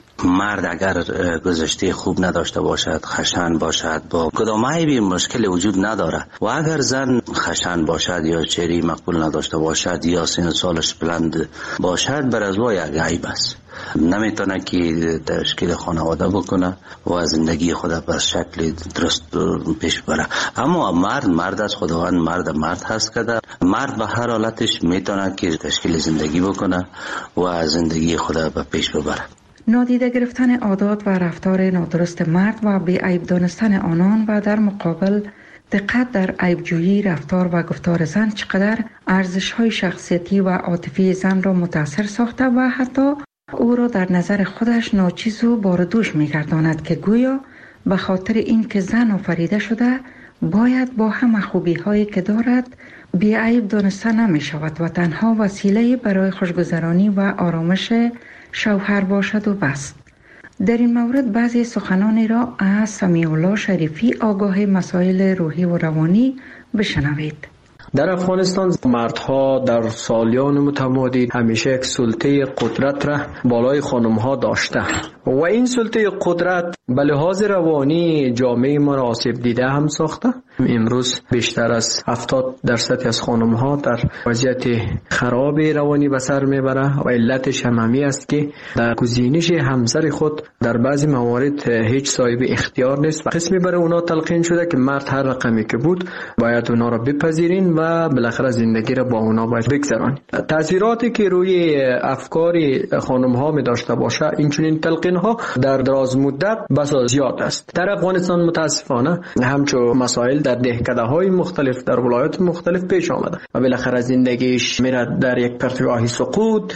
مرد اگر گذشته خوب نداشته باشد، خشن باشد، با کدام عیبی مشکل وجود نداره، و اگر زن خشن باشد یا چهره مقبول نداشته باشد یا سن سالش بلند باشد، بر از وای یک عیب است. نمیتونه که تشکیل خانواده بکنه و زندگی خود به شکل درست پیش بره. اما مرد مرد از خداوند مرد مرد هست که مرد به هر حالتش میتونه که تشکیل زندگی بکنه و زندگی خود به پیش ببره. نادیده گرفتن عادات و رفتار نادرست مرد و بی عیب دانستن آنان و در مقابل دقت در عیبجویی رفتار و گفتار زن چقدر ارزش‌های شخصیتی و عاطفی زن را متاثر ساخته و حتی او را در نظر خودش ناچیز و باردوش می‌گرداند که گویا به خاطر این که زن آفریده شده باید با همه خوبی‌هایی که دارد بی عیب دانسته نمی‌شود و تنها وسیله برای خوشگذرانی و آرامش شوهر باشد و بس. در این مورد بعضی سخنانی را از سمیع الله شریفی آگاه مسائل روحی و روانی بشنوید. در افغانستان مردها در سالیان متمادی همیشه یک سلطه قدرت را بالای خانمها داشته و این سلطه قدرت به لحاظ روانی جامعه ما را آسیب دیده هم ساخته. امروز بیشتر از هفتاد درصد از خانمها در وضعیت خراب روانی به سر میبره و علتش همین است که در گزینش همسر خود در بعضی موارد هیچ صاحب اختیار نیست و قسمی برای اونا تلقین شده که مرد هر رقمی که بود باید اونا را بپذیرین و بالاخره زندگی را با اونا باید بگذرانید. تاثیراتی که روی افکار خانم ها می داشته باشه این چنین تلقین ها در دراز مدت بسا زیاد است. در افغانستان متاسفانه همچون مسائل در دهکده های مختلف در ولایات مختلف پیش آمده و بالاخره زندگیش میره در یک پرتگاهی سقوط.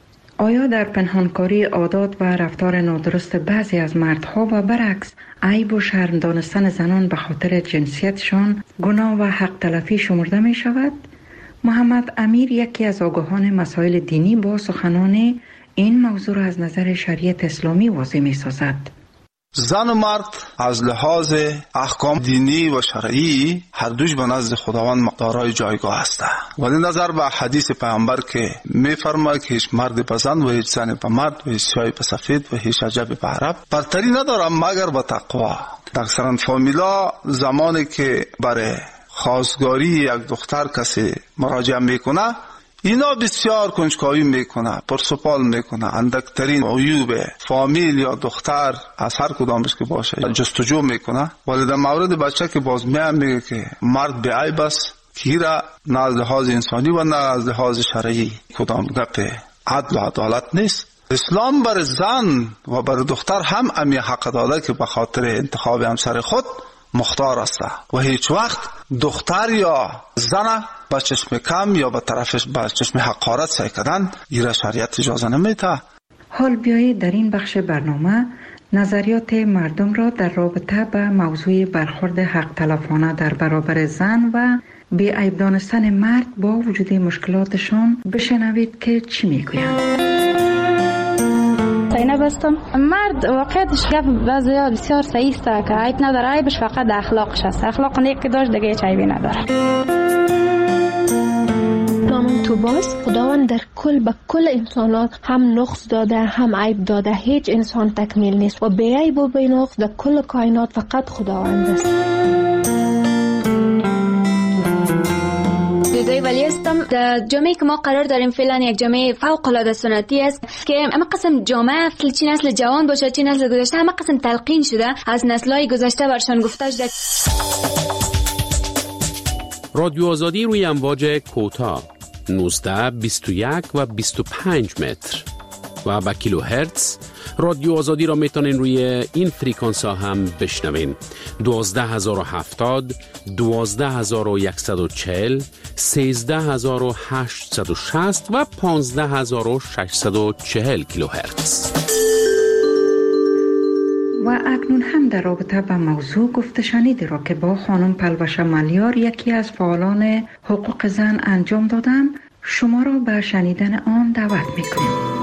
آیا در پنهانکاری عادات و رفتار نادرست بعضی از مردها و برعکس عیب و شرم دانستن زنان به خاطر جنسیتشان گناه و حق تلفی شمرده می شود؟ محمد امیر یکی از آگاهان مسائل دینی با سخنان این موضوع را از نظر شریعت اسلامی واضح می سازد. زن و مرد از لحاظ احکام دینی و شرعی هر دوش به نزد خداوند دارای جایگاه هستند. ولی نظر به حدیث پیامبر که می‌فرماید که هیچ مرد به زن و هیچ زن به مرد و هیچ سیاه به سفید و هیچ عجب به عرب برتری ندارد مگر به تقوا. اکثرا فامیلا زمانی که برای خواستگاری یک دختر کسی مراجعه میکنه اینا بسیار کنجکاوی میکنه، پرسپال میکنه، اندکترین عیوب فامیل یا دختر از هر کدامش که باشه جستجو میکنه. ولی در مورد بچه که باز میام میگه که مرد به عیب است که را نه از لحاظ انسانی و نه از لحاظ شرعی کدام گپ عدل و عدالت نیست. اسلام بر زن و بر دختر هم امی حق داده که به خاطر انتخاب همسر خود مختار است و هیچ وقت دختر یا زن با چشم کم یا با طرفش با چشم حقارت سعی کردن ایره شریعت اجازه نمیده. حال بیایید در این بخش برنامه نظریات مردم را در رابطه با موضوع برخورد حق تلفانه در برابر زن و بی عیب دانستن مرد با وجود مشکلاتشان بشنوید که چی میگویند. اینه بستم مرد واقعیتش گفت بعضی بسیار صحیح است که عیب نداره، عیبش فقط اخلاقش است. اخلاق نیک که داشت دیگه هیچ عیبی نداره. نامم تو باز خداوند در کل به کل انسانات هم نقص داده هم عیب داده. هیچ انسان تکمیل نیست و بی عیب و بی نقص در کل کائنات فقط خداوند است. دوزای ولی هستم. در جامعه که ما قرار داریم فعلا یک جامعه فوق العاده سنتی است که همه قسم جامعه چی نسل جوان باشه چی نسل گذشته همه قسم تلقین شده، از نسل‌های گذشته برشان گفته شده. رادیو آزادی روی امواج کوتاه نوزده، بیست و یک و بیست و پنج متر و با کیلو هرتز. رادیو آزادی را میتونین روی این فریکانس ها هم بشنوین: دوازده هزار و هفتاد، دوازده هزار و صد و چهل، سیزده هزار و هشتصد و شصت و پانزده هزار و ششصد و چهل کیلو هرتز. و اکنون هم در رابطه با موضوع گفته شنیده را که با خانم پلوشه ملیار، یکی از فعالان حقوق زن، انجام دادم، شما را به شنیدن آن دعوت میکنیم.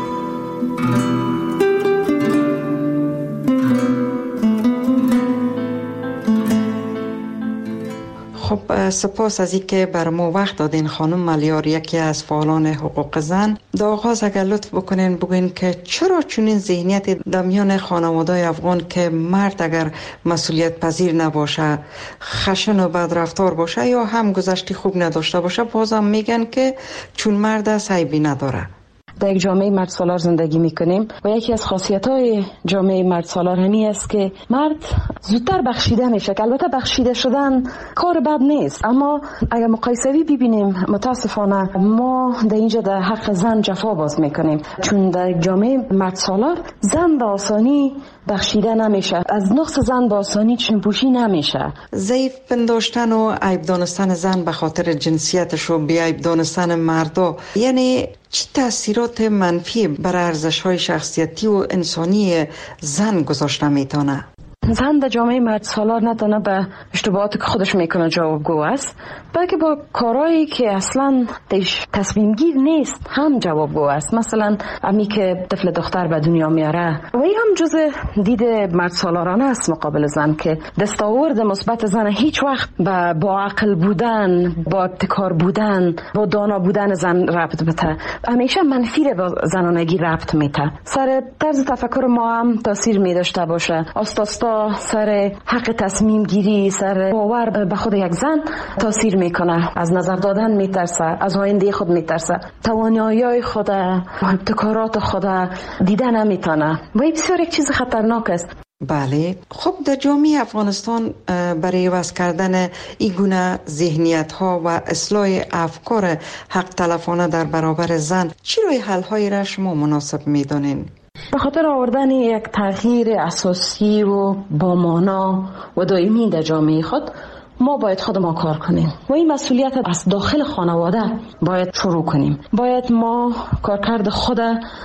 خب سپاس از اینکه بر ما وقت دادین خانم ملیار، یکی از فعالان حقوق زن. در آغاز اگر لطف بکنین بگوین که چرا چنین ذهنیت در میان خانواده‌های افغان که مرد اگر مسئولیت پذیر نباشه، خشن و بدرفتار باشه یا هم گذشته خوب نداشته باشه، بازم میگن که چون مرد است عیبی نداره؟ در یک جامعه مرد سالار زندگی میکنیم و یکی از خاصیت‌های جامعه مرد سالار همی است که مرد زودتر بخشیده میشه. که البته بخشیده شدن کار بد نیست، اما اگر مقایسوی ببینیم متاسفانه ما در اینجا در حق زن جفا باز میکنیم، چون در یک جامعه مرد سالار زن به آسانی بخشیده نمیشه، از نقص زن به آسانی چشم‌پوشی نمیشه. ضعیف پنداشتن و عیب دانستن زن به خاطر جنسیتش و بی عیب دانستن مردا، یعنی چه تاثیرات منفی بر ارزش‌های شخصیتی و انسانی زن گذاشته میتونه؟ زن در جامعه مرد سالار نه تنها به اشتباهاتی که خودش میکنه جوابگو است، بلکه با کارهایی که اصلا دیش تصمیم گیر نیست هم جوابگو است. مثلا امی که طفل دختر به دنیا میاره و این هم جز دید مرد سالارانه است مقابل زن، که دستاورد مثبت زن هیچ وقت با با عقل بودن، با ابتکار بودن، با دانا بودن زن ربط بده، همیشه منفی رو با زنانگی ربط میده. سر طرز تفکر ما هم تاثیر میداشته باشه، آستاستا سر حق تصمیم گیری، سر باور به خود یک زن تاثیر میکنه، از نظر دادن میترسه، از آینده خود میترسه، توانایی خود، ابتکارات خود دیدن نمیتونه و این بسیار یک چیز خطرناک است. بله، خب در جامعه افغانستان برای عوض کردن این گونه ذهنیت ها و اصلاح افکار حق تلفانه در برابر زن چی روی حل های را شما مناسب میدونین؟ به خاطر آوردن یک تغییر اساسی و با مانا و دائمی در جامعه خود، ما باید خود ما کار کنیم و این مسئولیت از داخل خانواده باید شروع کنیم. باید ما کارکرد خود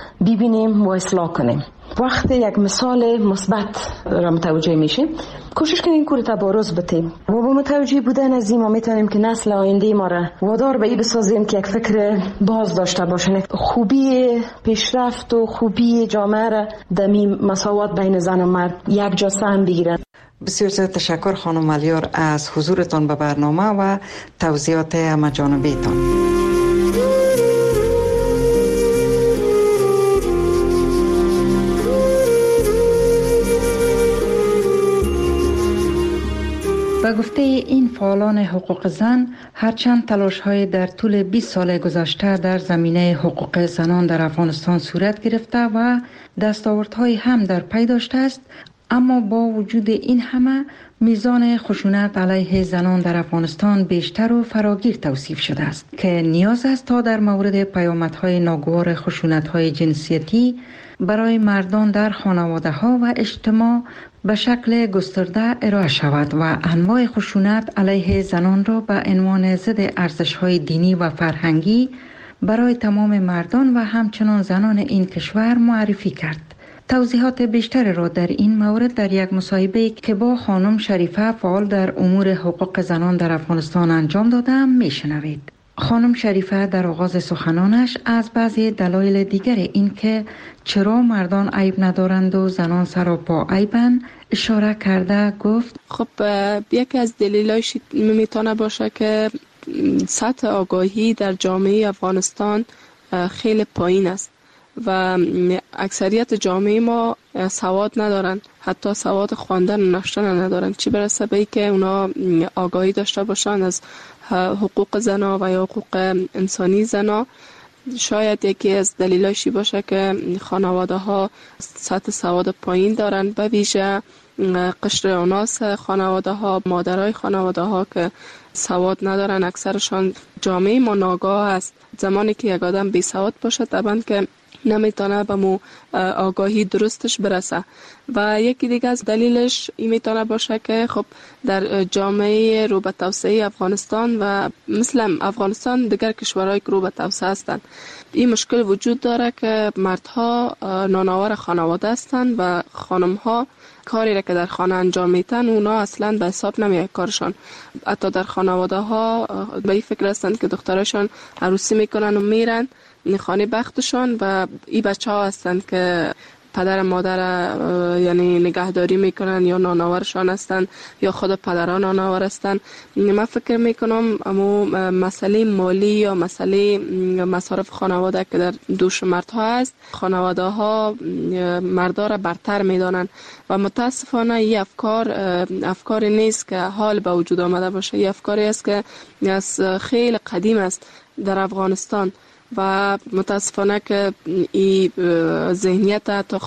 ببینیم و اصلاح کنیم. وقتی یک مثال مثبت را متوجه میشیم، کوشش کنیم کور تبارز بتیم و با متوجه بودن از این ما میتونیم که نسل آینده ما را وادار به این بسازیم که یک فکر باز داشته باشن، خوبی پیشرفت و خوبی جامعه را دمی مساوات بین زن و مرد یک جا سهم بگیرن. بسیار زیاد تشکر خانم ملیار از حضورتان به برنامه و توضیحات همه‌جانبه‌تان. به گفته این فعالان حقوق زن، هرچند تلاش‌های در طول بیست سال گذشته در زمینه حقوق زنان در افغانستان صورت گرفته و دستاوردهای هم در پی داشته است، اما با وجود این همه میزان خشونت علیه زنان در افغانستان بیشتر و فراگیر توصیف شده است که نیاز است تا در مورد پیامدهای ناگوار خشونت‌های جنسیتی برای مردان در خانواده‌ها و اجتماع به شکل گسترده ارائه شود و انواع خشونت علیه زنان را به عنوان ضد ارزش‌های دینی و فرهنگی برای تمام مردان و همچنان زنان این کشور معرفی کرد. توضیحات بیشتر را در این مورد در یک مصاحبه که با خانم شریفه فعال در امور حقوق زنان در افغانستان انجام دادم میشنوید. خانم شریفه در آغاز سخنانش از بعضی دلایل دیگر این که چرا مردان عیب ندارند و زنان سراپا عیبند اشاره کرده گفت: خب یکی از دلایلش میتونه باشه که سطح آگاهی در جامعه افغانستان خیلی پایین است و اکثریت جامعه ما سواد ندارن، حتی سواد خواندن و نوشتن ندارن، چه برسه به اینکه اونا آگاهی داشته باشن از حقوق زنا و یا حقوق انسانی زنا. شاید یکی از دلایلش باشه که خانواده ها سطح سواد پایین دارن، به ویژه قشر اوناس خانواده ها، مادرای خانواده ها که سواد ندارن، اکثرشان جامعه ما ناگاه است. زمانی که یک آدم بی سواد باشه طبعا که نمیتونه به مو آگاهی درستش برسه. و یکی دیگه از دلیلش این میتونه باشه که خب در جامعه رو به توسعه افغانستان و مثل افغانستان دیگر کشورهای که رو به توسعه هستند، این مشکل وجود داره که مردها نانآور خانواده هستند و خانمها کاری را که در خانه انجام میتن اونا اصلا به حساب نمیاد کارشان. حتی در خانواده ها به این فکر هستند که دخترشان عروسی میکنن و میرن خانه بختشان و این بچه ها هستند که پدر مادر یعنی نگهداری میکنن یا نانآورشان هستند یا خود پدران نانآور هستند. من فکر میکنم اما مسئله مالی یا مسئله مصارف خانواده که در دوش مردها هست، خانواده ها مردا را برتر میدانند و متاسفانه این افکار افکاری نیست که حال به وجود آمده باشه. این افکاری است که از خیلی قدیم است در افغانستان و متاسفانه که این ذهنیت تا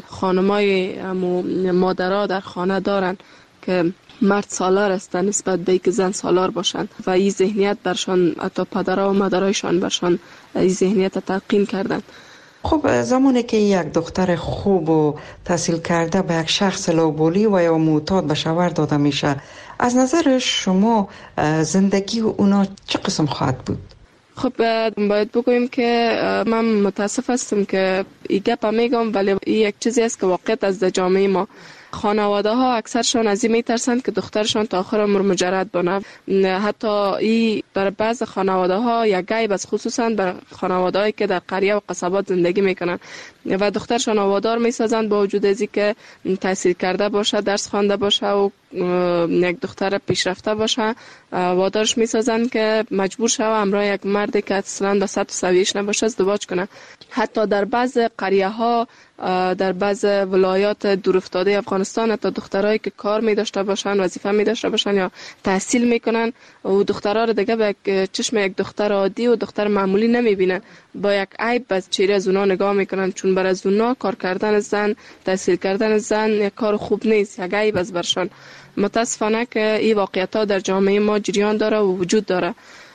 خانمای مادرها در خانه دارن که مرد سالار هستن نسبت به اینکه زن سالار باشند و این ذهنیت برشان حتی پدرها و مادرایشان برشان این ذهنیت تلقین کردن. خب زمانی که یک دختر خوب و تحصیل کرده به یک شخص لوبولی و یا معتاد به شوهر داده میشه، از نظر شما زندگی اونا چه قسم خواهد بود؟ خب باید بگویم که من متاسف هستم که این گپ میگم، ولی این یک چیزی است که واقعیت از جامعه ما. خانواده ها اکثرشان از این میترسند که دخترشان تا آخر عمر مجرد بانه. حتی این در بعض خانواده ها یک عیب است، خصوصا بر خانواده هایی که در قریه و قصبات زندگی میکنن و دخترشان وادار میسازند با وجود از اینکه تحصیل کرده باشه، درس خوانده باشه و یک دختر پیشرفته باشه، وادارش میسازند که مجبور شوه همراه یک مردی که اصلا به سطح سویش نباشه ازدواج کنه. حتی در بعض قریه ها، در بعض ولایات دورافتاده افغانستان، حتی دخترایی که کار می داشته باشن، وظیفه می داشته باشن یا تحصیل میکنن و دخترها رو دیگه به یک چشم یک دختر عادی و دختر معمولی نمی بینن، با یک عیب از چهره از اونا نگاه میکنن، چون برای از اونا کار کردن زن، تحصیل کردن زن یک کار خوب نیست، یک عیب از برشان. متاسفانه که این واقعیت ها در جامعه ما جریان داره و وجود داره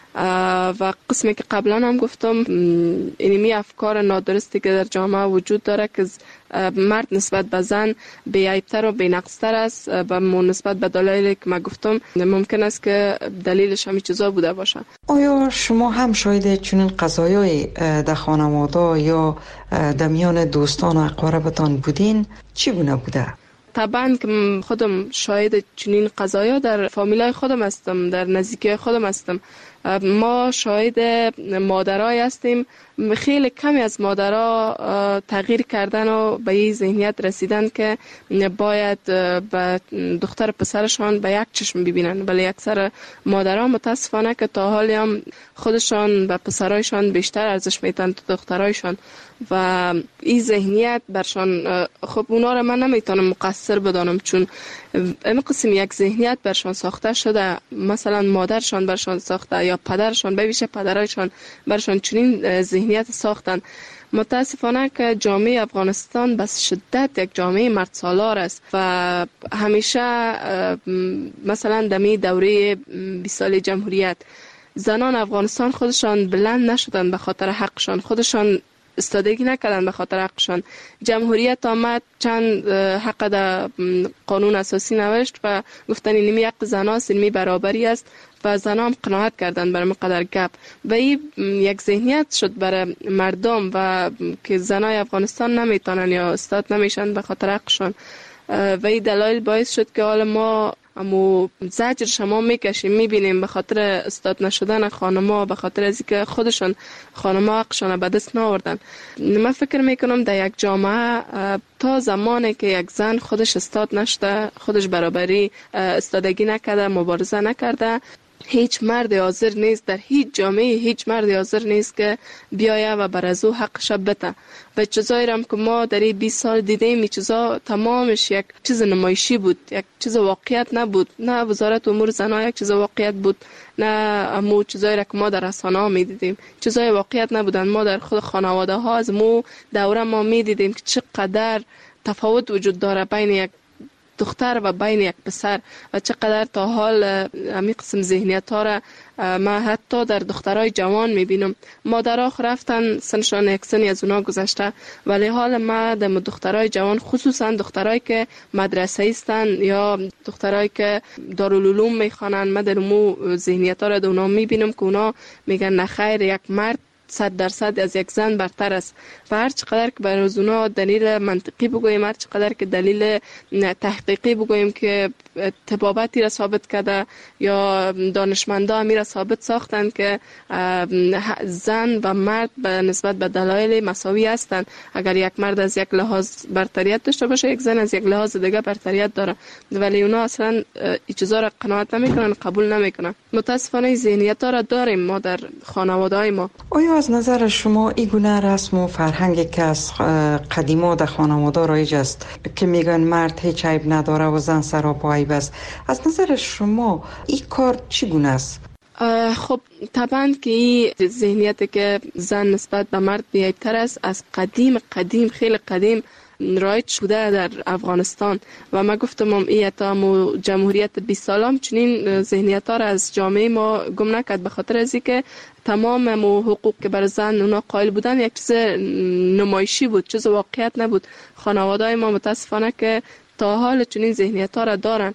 و قسمی که قبلا هم گفتم اینمی افکار نادرستی که در جامعه وجود داره که مرد نسبت به زن بی‌عیب‌تر و بی‌نقص‌تر است و نسبت به دلایلی که من گفتم ممکن است که دلیلش همین چیزا بوده باشه. آیا شما هم شاید چنین قضایای در خانواده یا در میان دوستان و اقاربتان بودین؟ چگونه بوده؟ طبعا که خودم شاهد چنین قضایا در فامیلای خودم هستم، در نزدیکی خودم هستم. ما شاهد مادرای هستیم، خیلی کمی از مادرها تغییر کردن و به این ذهنیت رسیدن که باید به دختر پسرشان به یک چشم ببینن، ولی اکثر مادرها متاسفانه که تا حالی هم خودشان به پسرایشان بیشتر ارزش میدن تا دخترایشان و این ذهنیت برشان، خب اونا را من نمیتونم مقصر بدانم چون این قسم یک ذهنیت برشان ساخته شده، مثلا مادرشان برشان ساخته یا پدرشان، به ویژه پدرایشان برشان چنین ذهنیت ساختن. متاسفانه که جامعه افغانستان به شدت یک جامعه مرد سالار است و همیشه مثلا دمی دوره بیست سال جمهوریت زنان افغانستان خودشان بلند نشدن به خاطر حقشان، خودشان استادگی نکردن به خاطر حقشان. جمهوریت آمد چند حق در قانون اساسی نوشت و گفتن اینمی حق زناست، اینمی برابری است و زنان هم قناعت کردن برای مقدر گپ و این یک ذهنیت شد برای مردم و که زنای افغانستان نمیتونن یا استاد نمیشن به خاطر حقشان و این دلایل باعث شد که حالا ما اما زجر شما میکشیم میبینیم به خاطر استاد نشدن خانما، به خاطر از اینکه خودشان خانما حقشان به دست ناوردن. من فکر میکنم در یک جامعه تا زمانی که یک زن خودش استاد نشده، خودش برابری استادگی نکرده، مبارزه نکرده، هیچ مرد حاضر نیست در هیچ جامعه، هیچ مرد حاضر نیست که بیایه و بر از او حقش بده و چیزایی هم که ما در این بیست سال دیدیم این چیزا تمامش یک چیز نمایشی بود، یک چیز واقعیت نبود. نه وزارت امور زنان یک چیز واقعیت بود، نه امو چیزایی که ما در رسانه ها می دیدیم چیزای واقعیت نبودن. ما در خود خانواده ها از مو دوره ما می دیدیم که چقدر تفاوت وجود داره بین یک دختر و بین یک پسر و چقدر تا حال همین قسم ذهنیت ها را ما حتی در دخترای جوان میبینم. مادرها رفتن سنشان یک سنی از اونا گذشته، ولی حال ما در دخترای جوان، خصوصا دخترایی که مدرسه ایستن یا دخترایی که دارالعلوم میخوانن، ما در مو ذهنیت ها را در اونا میبینم که اونا میگن نخیر، یک مرد صد درصد از یک زن برتر است. و هر چقدر که برای اونا دلیل منطقی بگوییم، هر چقدر که دلیل تحقیقی بگوییم که طبابتی را ثابت کرده یا دانشمندا همی را ثابت ساختن که زن و مرد به نسبت به دلایل مساوی هستند. اگر یک مرد از یک لحاظ برتریت داشته باشه، یک زن از یک لحاظ دیگه برتریت داره، ولی اونا اصلا این چیزا را قناعت نمیکنن، قبول نمیکنن. متاسفانه ذهنیت ها را داریم ما در خانواده‌های ما. آیا از نظر شما این گونه رسم و فرهنگی که از قدیما در خانواده رایج است که میگن مرد هیچ عیب نداره و زن سراپا عیب است، از نظر شما این کار چگونه است؟ خب طبعا که این ذهنیت که زن نسبت به مرد بی‌عیب‌تر است از قدیم قدیم خیلی قدیم رایج شده در افغانستان و ما گفتم هم این تا مو جمهوریت بیست سالم چنین ذهنیت ها را از جامعه ما گم نکرد، به خاطر از اینکه تمام مو حقوق که بر زن اونا قائل بودن یک چیز نمایشی بود، چیز واقعیت نبود. خانواده‌های ما متاسفانه که تا حال چنین ذهنیت ها را دارن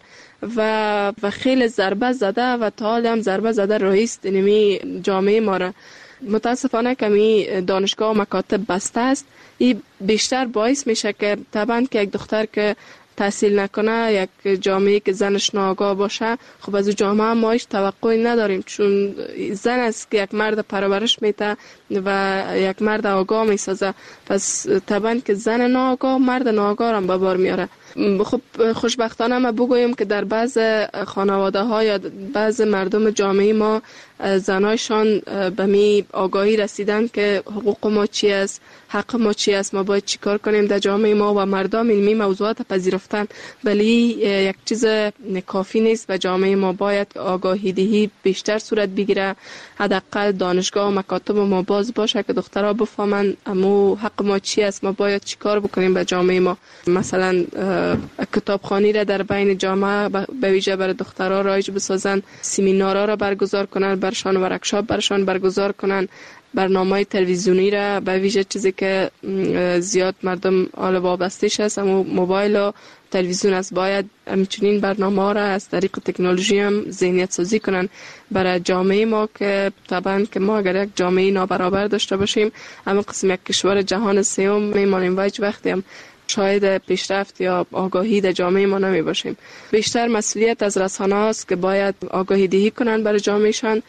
و و خیلی ضربه زده و تا حال هم ضربه زده رئیس نمی جامعه ما را. متاسفانه کمی دانشگاه و مکاتب بسته است. این بیشتر باعث میشه که طبعا که یک دختر که تحصیل نکنه، یک جامعه که زنش ناآگاه باشه، خب از جامعه ما هیچ توقعی نداریم، چون زن است که یک مرد پرورش میده و یک مرد آگاه میسازه. پس طبعا که زن ناآگاه مرد ناآگاه هم به بار میاره. خب خوشبختانه ما بگوییم که در بعض خانواده ها یا بعض مردم جامعه ما زنایشان به می آگاهی رسیدن که حقوق ما چی است، حق ما چی است، ما باید چی کار کنیم در جامعه ما و مردم علمی موضوعات پذیرفتن. ولی یک چیز کافی نیست و جامعه ما باید آگاهی دهی بیشتر صورت بگیره. حداقل دانشگاه و مکاتب ما باز باشه که دخترها بفهمن امو حق ما چی است، ما باید چی کار بکنیم به جامعه ما. مثلا کتابخوانی را در بین جامعه به ویژه برای دخترها رایج بسازن، سمینارها را برگزار کنن، برشان ورکشاپ برشان برگزار کنن، برنامه تلویزیونی را به ویژه چیزی که زیاد مردم حال وابسته‌اش است، اما موبایل و تلویزیون است، باید همچنین برنامه را از طریق تکنولوژی هم ذهنیت سازی کنن برای جامعه ما که طبعا که ما اگر یک جامعه نابرابر داشته باشیم، اما قسم یک کشور جهان سوم میمانیم و هیچ وقتی هم شاید پیشرفت یا آگاهی در جامعه ما نمی باشیم. بیشتر مسئولیت از رسانه است که باید آگاهی دهی کنن برای جامعهشان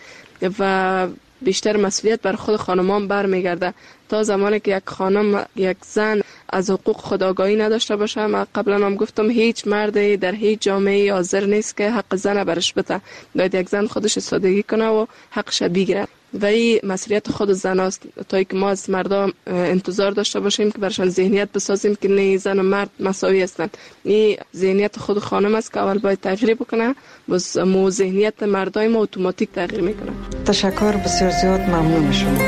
و بیشتر مسئولیت بر خود خانمان برمیگرده. تا زمانی که یک خانم، یک زن از حقوق خود آگاهی نداشته باشه، من قبلا هم گفتم هیچ مردی در هیچ جامعه حاضر نیست که حق زن برش بده. باید یک زن خودش سادگی کنه و حقش بگیره و این مسئولیت خود زن است. تا که ما از مردم انتظار داشته باشیم که برشان ذهنیت بسازیم که نه زن و مرد مساوی هستند. این ذهنیت خود خانم است که اول باید تغییر بکنه، بس مو ذهنیت مردای ما اتوماتیک تغییر میکنه. تشکر بسیار زیاد، ممنون شما.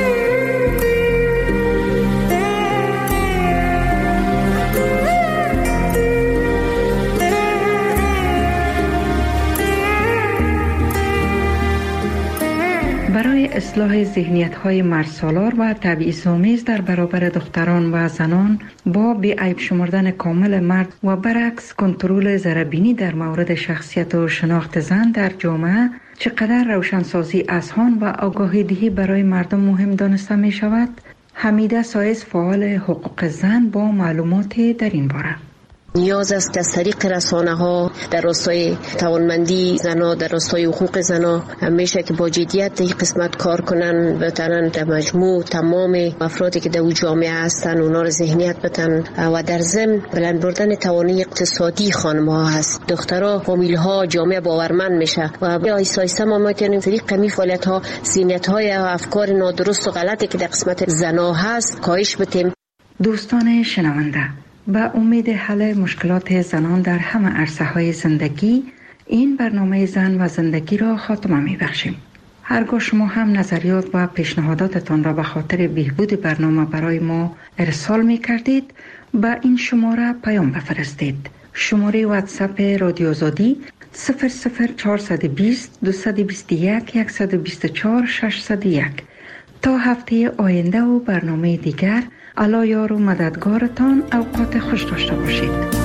برای اصلاح ذهنیت‌های مردسالار و تبعیض‌آمیز در برابر دختران و زنان با بی‌عیب شمردن کامل مرد و برعکس کنترل ضرربینی در مورد شخصیت و شناخت زن در جامعه، چقدر روشنسازی اذهان و آگاهی دهی برای مردم مهم دانسته می شود؟ حمیده سایز، فعال حقوق زن، با معلومات در این باره. نیاز است که از طریق رسانه ها در راستای توانمندی زنها، در راستای حقوق زنها همیشه که با جدیت این قسمت کار کنن، بتونن در مجموع تمام افرادی که در اون جامعه هستن اونا رو ذهنیت بدن و در ضمن بلند بردن توانایی اقتصادی خانم ها هست. دخترها، فامیل ها، جامعه باورمند میشه و آیسته آیسته ما میتونیم طریق می فعالیت ها ذهنیت های افکار نادرست و غلطی که در قسمت زنها هست کاهش بدیم. دوستان شنونده، با امید حل مشکلات زنان در همه عرصه‌های زندگی، این برنامه زن و زندگی را خاتمه می‌بخشیم. هرگاه شما هم نظریات و پیشنهاداتتان را به خاطر بهبود برنامه برای ما ارسال می‌کردید، با این شماره پیام بفرستید. شماره واتساپ رادیو آزادی صفر صفر چهارصد و بیست دویست و بیست و یک صد و بیست و چهار ششصد و یک. تا هفته آینده و برنامه دیگر، الله یار و مددگارتان. اوقات خوش داشته باشید.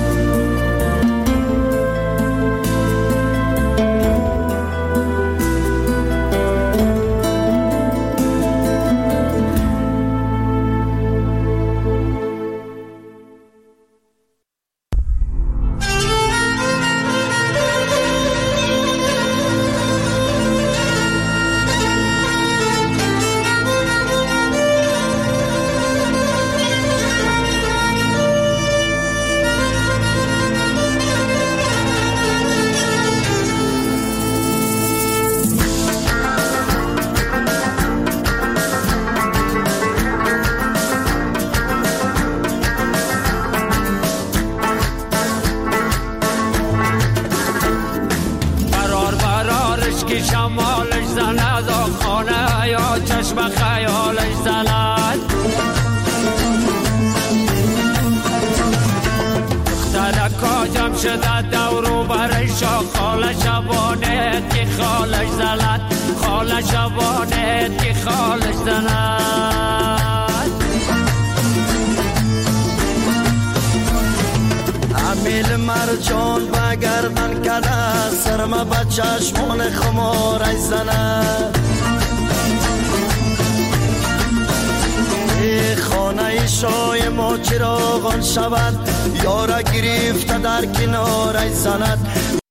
امیل مرجان بگردن کده سرما بچشمان خمارش زند ای خانه شای ما چراغان شود یارا گرفته در کنارش زند